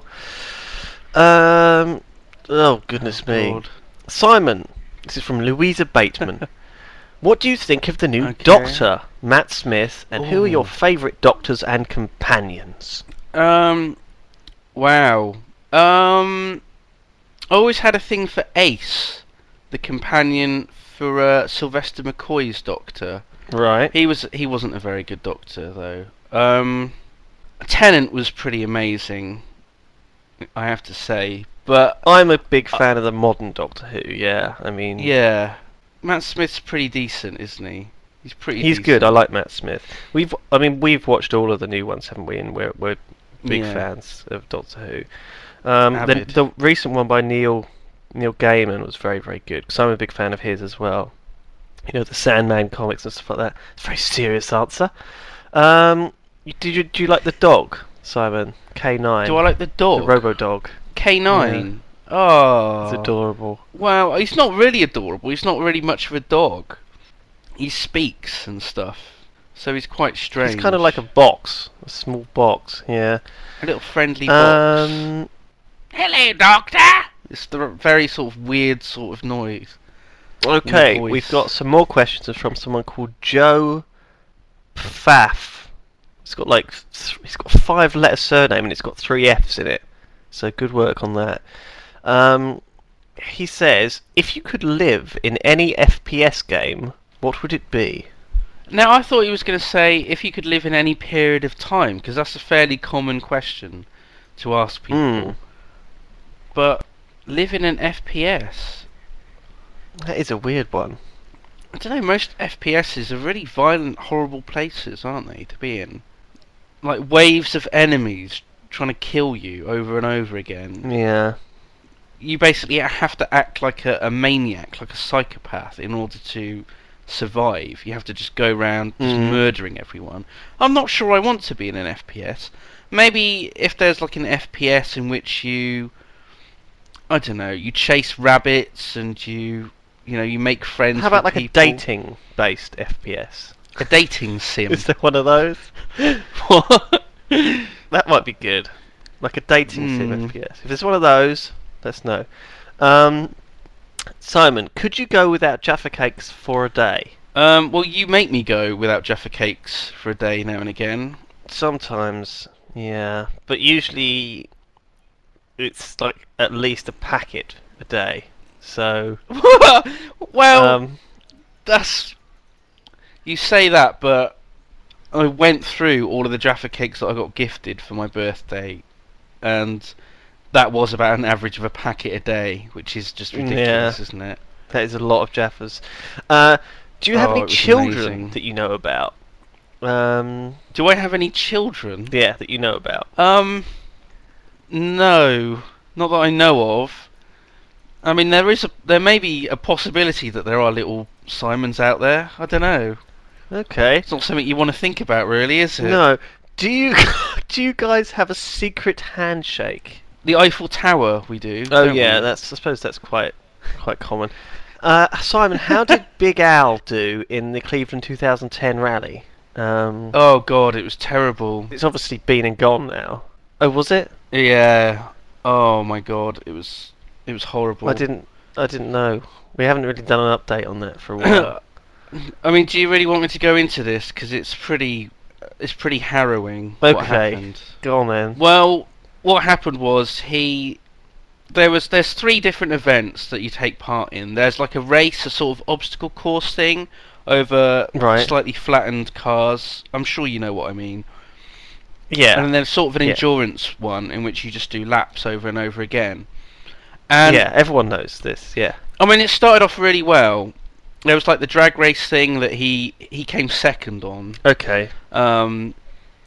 Um. Oh goodness Oh, me, God. Simon. This is from Louisa Bateman. What do you think of the new Okay. Doctor, Matt Smith, and who are your Ooh. favourite Doctors and companions? Um, wow. Um, I always had a thing for Ace, the companion for uh, Sylvester McCoy's Doctor. Right. He was he wasn't a very good Doctor though. Um, Tennant was pretty amazing, I have to say. But I'm a big fan of the modern Doctor Who, yeah. I mean... yeah, Matt Smith's pretty decent, isn't he? He's pretty. He's decent. good. I like Matt Smith. We've, I mean, we've watched all of the new ones, haven't we? And we're we're big Yeah. fans of Doctor Who. Um, the, Avid. the recent one by Neil Neil Gaiman was very very good because I'm a big fan of his as well. You know, the Sandman comics and stuff like that. It's a very serious answer. Um, you, did you do you like the dog, Simon? K nine. Do I like the the dog? Robo Dog? K nine. Oh, It's adorable. well, he's not really adorable. He's not really much of a dog. He speaks and stuff, so he's quite strange. It's kind of like a box, a small box. Yeah. a little friendly box. Um. Hello, Doctor. It's the very sort of weird sort of noise. Okay, voice. we've got some more questions from someone called Joe Pfaff. It's got like th- it's got a five-letter surname and it's got three F's in it. So good work on that. Um, he says, if you could live in any F P S game, what would it be? Now, I thought he was going to say if you could live in any period of time, because that's a fairly common question to ask people. Mm. But live in an F P S. That is a weird one. I don't know. Most F P Ss are really violent, horrible places, aren't they, to be in? Like waves of enemies trying to kill you over and over again. Yeah. You basically have to act like a, a maniac, like a psychopath, in order to survive. You have to just go around just Mm. murdering everyone. I'm not sure I want to be in an F P S. Maybe if there's like an F P S in which you, I don't know, you chase rabbits and you, you know, you make friends. How about with like people. a dating-based F P S? A dating sim. Is there one of those? What? That might be good. Like a dating sim Hmm. F P S. If there's one of those, let us know. Um, Simon, could you go without Jaffa Cakes for a day? Um, well, you make me go without Jaffa Cakes for a day now and again. Sometimes, yeah. But usually it's like at least a packet a day. So, Well, um, that's... You say that, but I went through all of the Jaffa Cakes that I got gifted for my birthday, and that was about an average of a packet a day, which is just ridiculous, Yeah. isn't it? that is a lot of Jaffas. Uh, do you have Oh, any it was children amazing. that you know about? Um, Do I have any children? yeah, that you know about. Um, no, not that I know of. I mean, there is a, there may be a possibility that there are little Simons out there. I don't know. Okay. It's not something you want to think about, really, is it? No. Do you do you guys have a secret handshake? The Eiffel Tower, we do. Oh don't yeah, we? that's I suppose that's quite quite common. Uh, Simon, how did Big Al do in the Cleveland two thousand ten rally? Um, Oh god, it was terrible. It's obviously been and gone now. Oh, was it? Yeah. Oh my god, it was it was horrible. I didn't I didn't know. We haven't really done an update on that for a while. I mean, do you really want me to go into this? Because it's pretty, it's pretty harrowing. What Okay. happened. Go on then. Well, what happened was he. There was there's three different events that you take part in. There's like a race, a sort of obstacle course thing over Right. slightly flattened cars. I'm sure you know what I mean. Yeah. And then there's sort of an Yeah. endurance one in which you just do laps over and over again. And yeah, everyone knows this, yeah. I mean, it started off really well. There was like the drag race thing that he he came second on. Okay. Um,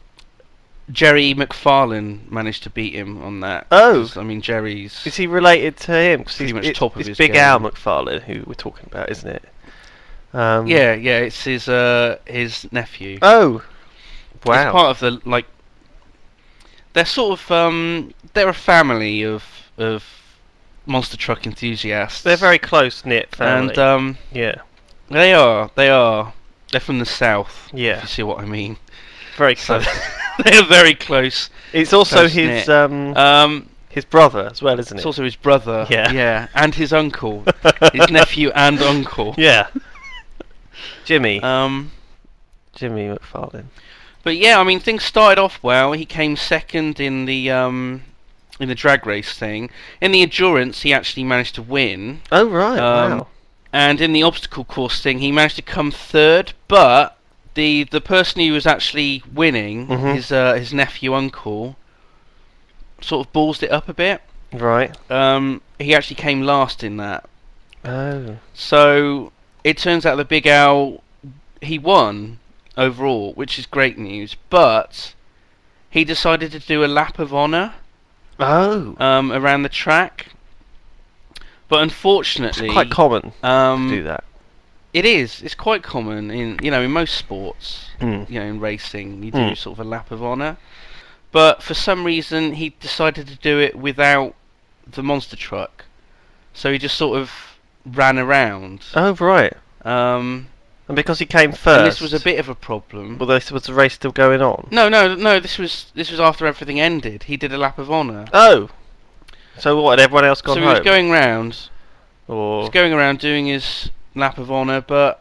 Jerry McFarlane managed to beat him on that. Oh. 'Cause, I mean, Jerry's. Is he related to him? 'Cause Pretty he's much it- top of it's his Big game. Al McFarlane who we're talking about, isn't it? Um, Yeah, yeah, it's his uh his nephew. Oh. It's Wow. part of the like. They're sort of um they're a family of of monster truck enthusiasts. They're very close knit family. and um yeah. they are they are they're from the south. Yeah. If you see what I mean. Very So close. they are very close. It's also close-knit. his um Um, his brother as well, isn't it's it? also his brother. Yeah. Yeah, and his uncle, his nephew and uncle. Yeah. Jimmy. Um, Jimmy McFarlane. but yeah, I mean, things started off well. He came second in the um, in the drag race thing. In the endurance, he actually managed to win. Oh right. Um, wow. And in the obstacle course thing, he managed to come third. But the the person who was actually winning, Mhm. his uh, his nephew uncle, sort of ballsed it up a bit. Right. Um, he actually came last in that. Oh. So it turns out the Big Al, he won overall, which is great news. But he decided to do a lap of honour Oh. um, around the track. But It's unfortunately, quite common um, to do that. it is. It's quite common in you know in most sports. Mm. You know, in racing, you do Mm. sort of a lap of honour. But for some reason, he decided to do it without the monster truck. So he just sort of ran around. Oh right. Um, And because he came first. and this was a bit of a problem. Well, this was the race still going on. No, no, no. This was this was after everything ended. He did a lap of honour. Oh. So what? Had everyone else gone So he home? was going round. He or was going around doing his lap of honour, but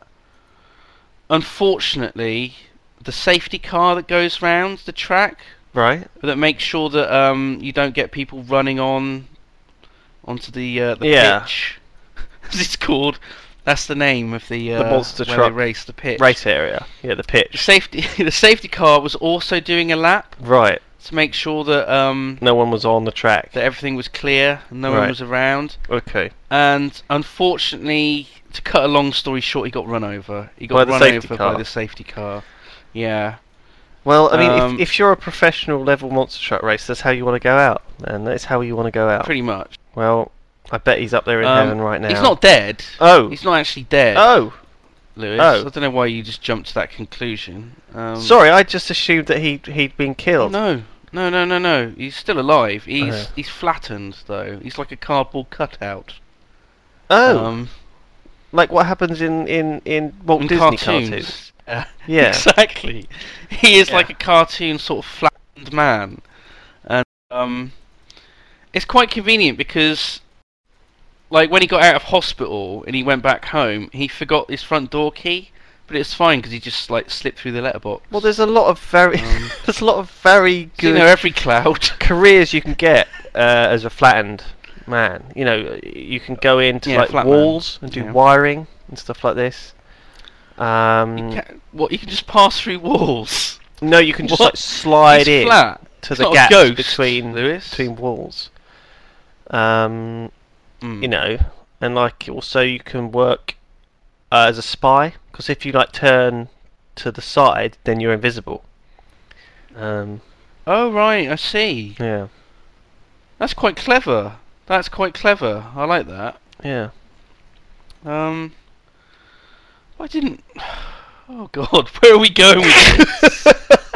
unfortunately, the safety car that goes round the track right? that makes sure that um you don't get people running on onto the uh, the Yeah. pitch. As it's called. That's the name of the uh, The monster where truck they race the pitch. Race area. Yeah, the The pitch. safety the safety car was also doing a lap Right. to make sure that um No one was on the track. that everything was clear and no one Right. was around. Okay. And unfortunately, to cut a long story short, he got run over. He got By the run safety over car. by the safety car. Yeah. Well, I mean, Um, if, if you're a professional level monster truck race, that's how you want to go out, and that's how you want to go out. Pretty much. Well, I bet he's up there in Um, heaven right now. He's not dead. Oh. He's not actually dead. Oh. Lewis. Oh. I don't know why you just jumped to that conclusion. Um, Sorry, I just assumed that he he'd been killed. No, no, no, no, no. He's still alive. He's Oh. he's flattened though. He's like a cardboard cutout. Oh. Um, Like what happens in in in Walt in Disney cartoons. cartoons. Uh, Yeah. exactly. He is Yeah. like a cartoon sort of flattened man, and um, it's quite convenient because, like, when he got out of hospital and he went back home, he forgot his front door key, but it's fine because he just like slipped through the letterbox. Well, there's a lot of very Um, there's a lot of very So, you good know, every cloud. careers you can get uh, as a flattened man. You know, you can go into Yeah, like flat man. walls and do Yeah. wiring and stuff like this. Um, You can, what you can just pass through walls. no, you can just What? like slide He's in flat. to He's the not a gaps ghost, between Lewis. between walls. Um, Mm. you know, and like also you can work uh, as a spy because if you like turn to the side, then you're invisible. Um, Oh right, I see. yeah, That's quite clever. That's quite clever. I like that. yeah. Um, I didn't. Oh God, where are we going with this?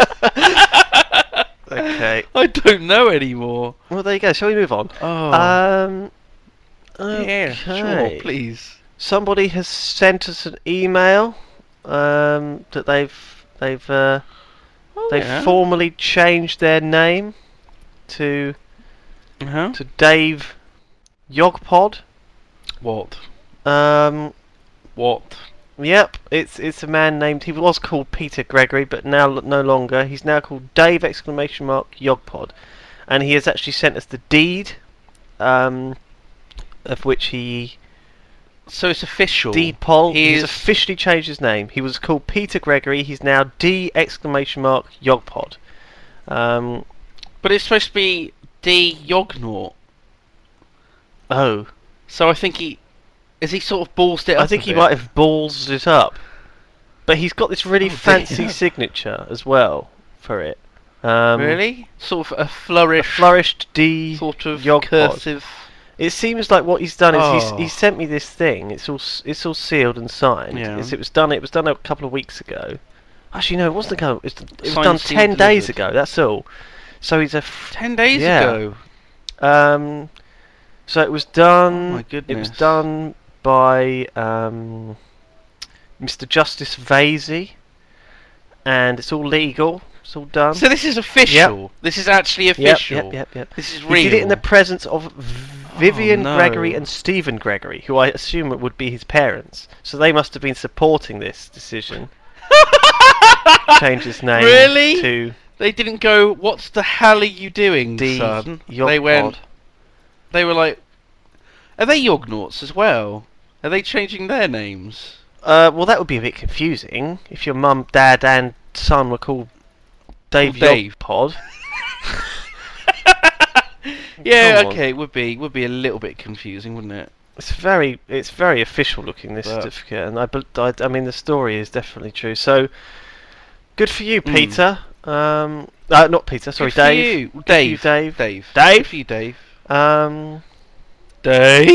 Okay. I don't know anymore. Well, there you go. Shall we move on? Oh, Um, yeah, sure, okay. please. Somebody has sent us an email um, that they've they've uh, Oh, they've yeah. formally changed their name to Uh-huh. to Dave Yogpod. What? Um, What? yep, it's it's a man named. He was called Peter Gregory, but now l- no longer. He's now called Dave exclamation mark Yogpod, and he has actually sent us the deed, um, of which he So it's official. deed poll. He He's is- officially changed his name. He was called Peter Gregory. He's now D exclamation mark Yogpod. Um, But it's supposed to be D Yognaut. oh, So I think he. Is he sort of ballsed it up I think a he bit? might have balls it up, but he's got this really Oh, dear. fancy signature as well for it. Um, Really? Sort of a A flourish. flourished D. Sort of Yogpod. cursive. It seems like what he's done is he's Oh. he sent me this thing. It's all s- it's all sealed and signed. Yeah. It's, it was done. It was done a couple of weeks ago. Actually, no, it wasn't ago. It was, it was Signed, done sealed, ten days delivered. ago. That's all. So he's a. F- Ten days Yeah. ago. um. So it was done. Oh my It goodness. was done by um, Mister Justice Vasey, and it's all legal. It's all done. So this is official. This is actually Yep, official. yep, yep, yep. This is He real. did it in the presence of v- Vivian no. Gregory and Stephen Gregory, who I assume would be his parents. So they must have been supporting this decision. Change his name Really? to They didn't go, "What the hell are you doing, D. son?" Yogpod. They went. They were like, "Are they Yognauts as well? Are they changing their names?" Uh, well, that would be a bit confusing if your mum, dad, and son were called Dave Called Dave. Yogpod. Yeah, Come on. okay, it would be would be a little bit confusing, wouldn't it? It's very, it's very official looking, this But- certificate, and I, bel- I, I mean the story is definitely true. So, good for you, Mm. Peter. Um, uh, not Peter. Sorry, Good for Dave. you. Good for Dave. you, Dave. Dave. Dave? Good for you, Dave. Um, Dave.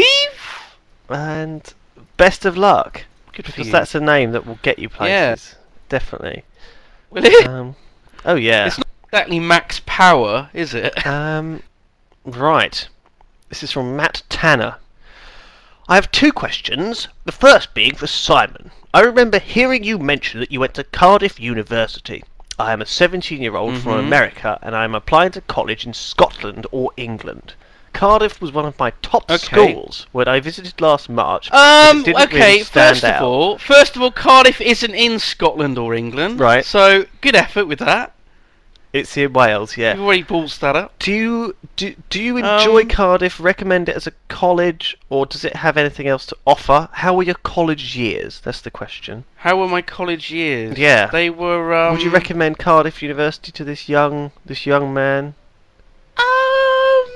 and best of luck, Good for because you. that's a name that will get you Yeah. places. Definitely. Will it? Um, oh yeah. It's not exactly max power, is it? Um, right. This is from Matt Tanner. I have two questions. The first being for Simon. I remember hearing you mention that you went to Cardiff University. I am a seventeen-year-old from Mhm. America, and I am applying to college in Scotland or England. Cardiff was one of my top Okay. schools when I visited last March. but Um. it didn't Okay. really stand First out. of all, first of all, Cardiff isn't in Scotland or England, Right. So good effort with that. It's in Wales, yeah. You've already ballsed that up. Do you do, do you enjoy Um, Cardiff? Recommend it as a college, or does it have anything else to offer? How were your college years? That's the question. How were my college years? Yeah. They were. Um, Would you recommend Cardiff University to this young this young man? Um.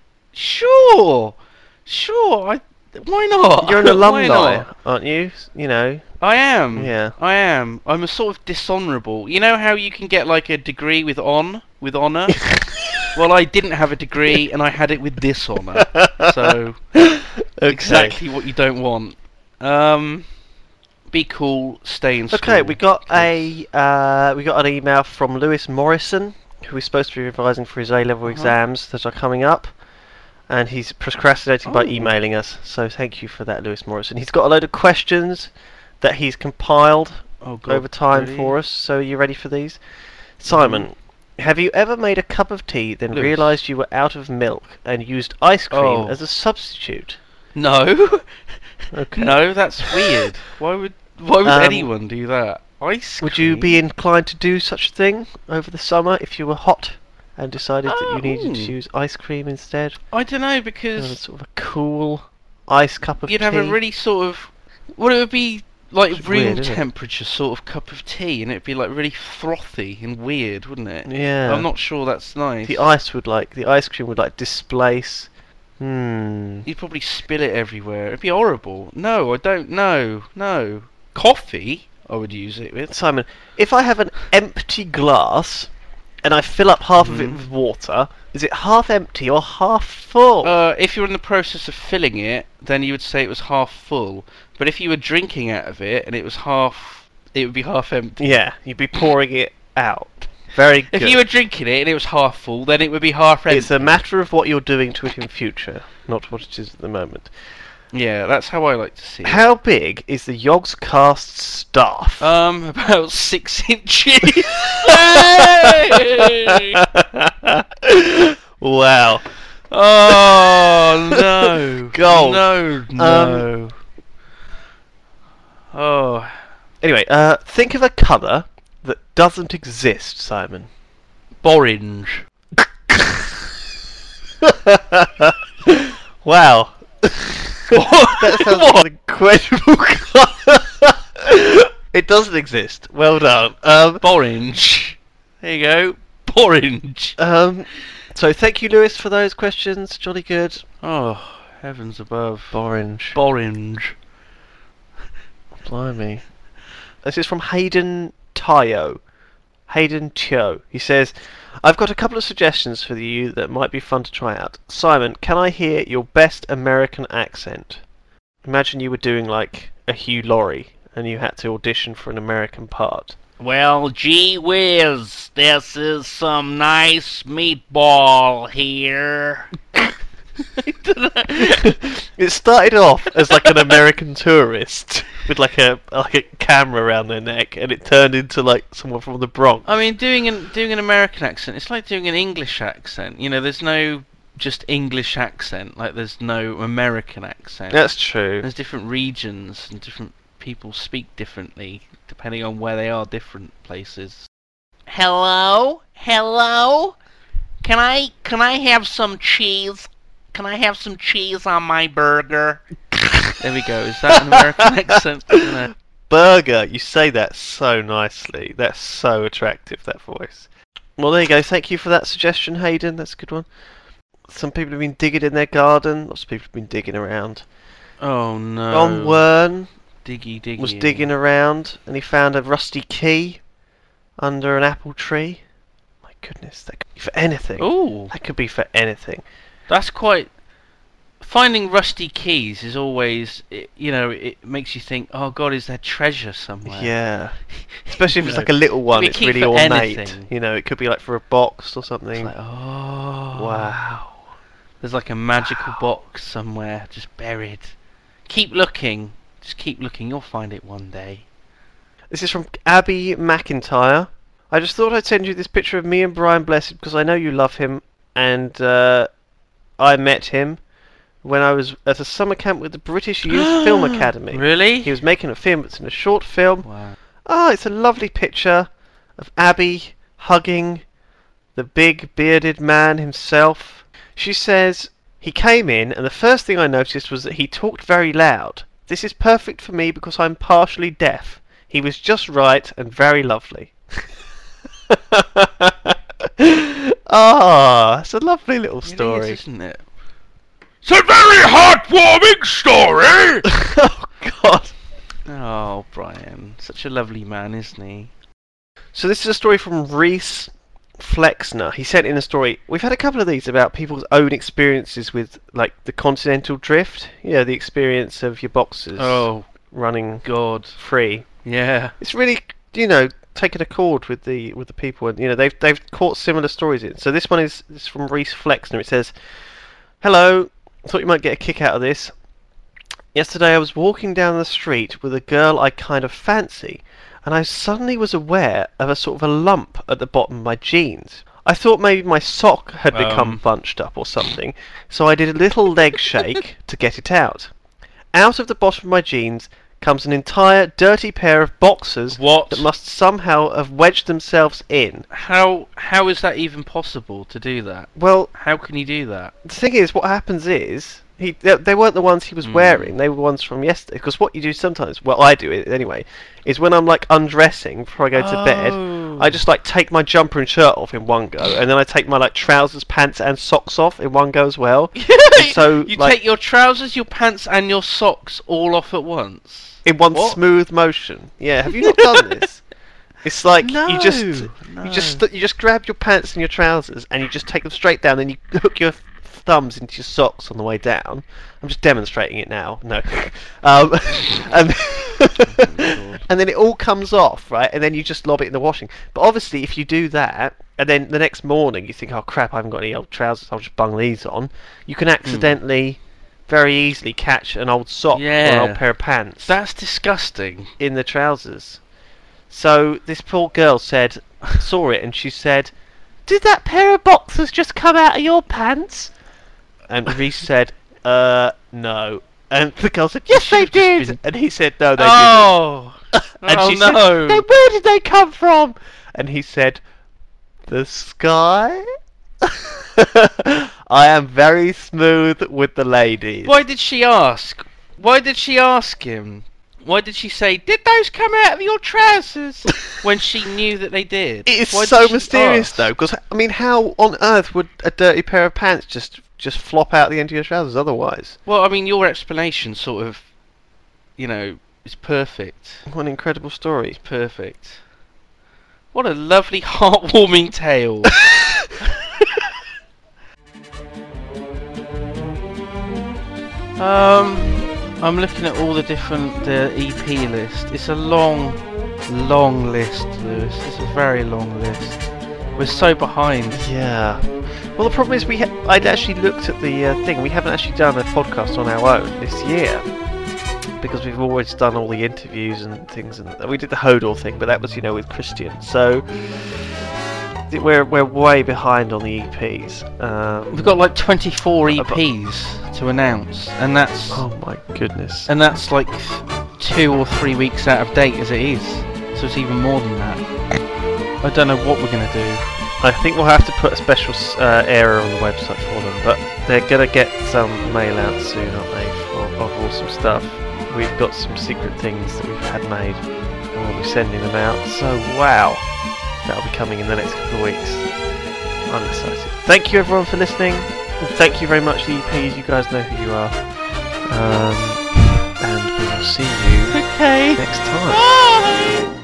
Sure. Sure. I. Why not? You're an Why alumni, not? aren't you? S- You know. I am. Yeah. I am. I'm a sort of dishonourable. You know how you can get like a degree with on with honour? Well, I didn't have a degree and I had it with dishonour. So exactly what you don't want. Um, be cool, stay in school. Okay, we got a uh, we got an email from Lewis Morrison, who is supposed to be revising for his A-level Uh-huh. exams that are coming up, and he's procrastinating by Oh. emailing us. So thank you for that, Lewis Morrison. He's got a load of questions that he's compiled oh, God, over time really? for us. So are you ready for these? Simon, have you ever made a cup of tea, then Lewis. realised you were out of milk and used ice cream Oh. as a substitute? No. Okay. No, that's weird. Why would Why would Um, anyone do that? Ice Would you cream? be inclined to do such a thing over the summer if you were hot and decided that you needed to Oh. use ice cream instead? I don't know You know, because sort of a cool ice cup of you'd tea. have a really sort of. Well, it would be like It's room weird, isn't it? temperature sort of cup of tea, and it'd be like really frothy and weird, wouldn't it? Yeah. I'm not sure that's nice. The ice would like the ice cream would like displace. Hmm. You'd probably spill it everywhere. It'd be horrible. No, I don't know. No. Coffee, I would use it with. Simon, if I have an empty glass and I fill up half of it Mhm. with water, is it half empty or half full? Uh, if you're in the process of filling it, then you would say it was half full. But if you were drinking out of it and it was half, it would be half empty. Yeah, you'd be pouring it out. Very good. If you were drinking it and it was half full, then it would be half empty. It's a matter of what you're doing to it in future, not what it is at the moment. Yeah, that's how I like to see it. How big is the Yogscast staff? Um, about six inches. Hey! Wow. Oh no! Gold. No, no. oh, Anyway, uh, think of a colour that doesn't exist, Simon. orange. Wow. That sounds like an incredible colour. It doesn't exist. Well done. Um, Orange. There you go. Orange. um, so thank you, Lewis, for those questions. Jolly good. Oh, heavens above. Orange. Orange. Blimey. This is from Hayden Tyo. Hayden Tyo. He says, I've got a couple of suggestions for you that might be fun to try out. Simon, can I hear your best American accent? Imagine you were doing like a Hugh Laurie and you had to audition for an American part. Well, gee whiz, this is some nice meatball here. It started off as like an American tourist with like a like a camera around their neck, and it turned into like someone from the Bronx. I mean, doing an doing an American accent, it's like doing an English accent. You know, there's no just English accent. Like there's no American accent. That's true. There's different regions and different people speak differently depending on where they are. Different places. Hello? Hello? Can I can I have some cheese? Can I have some cheese on my burger? There we go. Is that an American accent? I don't know. Burger, you say that so nicely. That's so attractive, that voice. Well, there you go. Thank you for that suggestion, Hayden. That's a good one. Some people have been digging in their garden. Lots of people have been digging around. Oh no. John Wern Diggy diggy. was digging around and he found a rusty key under an apple tree. My goodness, that could be for anything. Ooh, That could be for anything. that's quite. Finding rusty keys is always, it, you know, it makes you think, oh god, is there treasure somewhere? Yeah. Especially if it's No. like a little one, Could be it's key really for ornate. anything. You know, it could be like for a box or It's something. like, oh, Wow. There's like a magical box somewhere, just buried. Keep looking, just keep looking. You'll find it one day. This is from Abby McIntyre. I just thought I'd send you this picture of me and Brian Blessed because I know you love him, and uh, I met him when I was at a summer camp with the British Youth Film Academy. Really? He was making a film. It's in a short film. Wow. Ah, it's a lovely picture of Abby hugging the big bearded man himself. She says, he came in and the first thing I noticed was that he talked very loud. This is perfect for me because I'm partially deaf. He was just right and very lovely. Ah, it's a lovely little It story. is, isn't it? It's a very heartwarming story! Oh, God. Oh, Brian, such a lovely man, isn't he? So this is a story from Reese Flexner. He sent in a story. We've had a couple of these about people's own experiences with, like, the continental drift. You know, the experience of your boxers Oh running God, free. yeah. It's really, you know, taken a chord with the with the people, and you know they've they've caught similar stories in. So this one is, is from Reese Flexner. It says, "Hello, I thought you might get a kick out of this. Yesterday I was walking down the street with a girl I kind of fancy, and I suddenly was aware of a sort of a lump at the bottom of my jeans. I thought maybe my sock had become Um. bunched up or something, so I did a little leg shake to get it out. Out of the bottom of my jeans comes an entire dirty pair of boxers What? that must somehow have wedged themselves in. How how is that even possible to do that? Well, How can you do that? the thing is, what happens is he they, they weren't the ones he was Mm. wearing. They were ones from yesterday. Because what you do sometimes, well, I do it anyway, is when I'm like undressing before I go to bed, Oh. I just like take my jumper and shirt off in one go, and then I take my like trousers, pants, and socks off in one go as well. And so you like take your trousers, your pants, and your socks all off at once. in one What? smooth motion. Yeah, have you not done this? It's like No, you just you just you just grab your pants and your trousers and you just take them straight down. Then you hook your thumbs into your socks on the way down. I'm just demonstrating it now. No, um, and and then it all comes off, right? And then you just lob it in the washing. But obviously, if you do that, and then the next morning you think, oh crap, I haven't got any old trousers. I'll just bung these on. You can accidentally, very easily catch an old sock or an Yeah. old pair of pants That's disgusting. in the trousers. So this poor girl said, saw it, and she said, "Did that pair of boxers just come out of your pants?" And Reese said, "Uh, no." And the girl said, "Yes, they should've just did." been- And he said, "No, they Oh, didn't." And oh she said, no. "Then where did they come from?" And he said, "The sky." I am very smooth with the ladies. Why did she ask? Why did she ask him? Why did she say, "Did those come out of your trousers?" when she knew that they did? It is Why did so she mysterious ask? though, because I mean, how on earth would a dirty pair of pants just just flop out the end of your trousers otherwise? Well, I mean, your explanation sort of, you know, is perfect. What an incredible story. Perfect. What a lovely, heartwarming tale. um, I'm looking at all the different uh, E P list. It's a long, long list, Lewis. It's a very long list. We're so behind. Yeah. Well, the problem is we ha- I'd actually looked at the uh, thing. We haven't actually done a podcast on our own this year because we've always done all the interviews and things, and we did the Hodor thing, but that was, you know, with Christian. So we're we're way behind on the E Ps. Um, We've got like twenty-four E Uh, but- Ps to announce, and that's oh my goodness. and that's like two or three weeks out of date as it is. So it's even more than that. I don't know what we're gonna do. I think we'll have to put a special uh, area on the website for them, but they're gonna get some mail out soon, aren't they? For, of awesome stuff. We've got some secret things that we've had made, and we'll be sending them out. So wow, that'll be coming in the next couple of weeks. I'm excited. Thank you everyone for listening. And thank you very much, the E Ps. You guys know who you are. Um, and we will see you Okay. next time. Bye.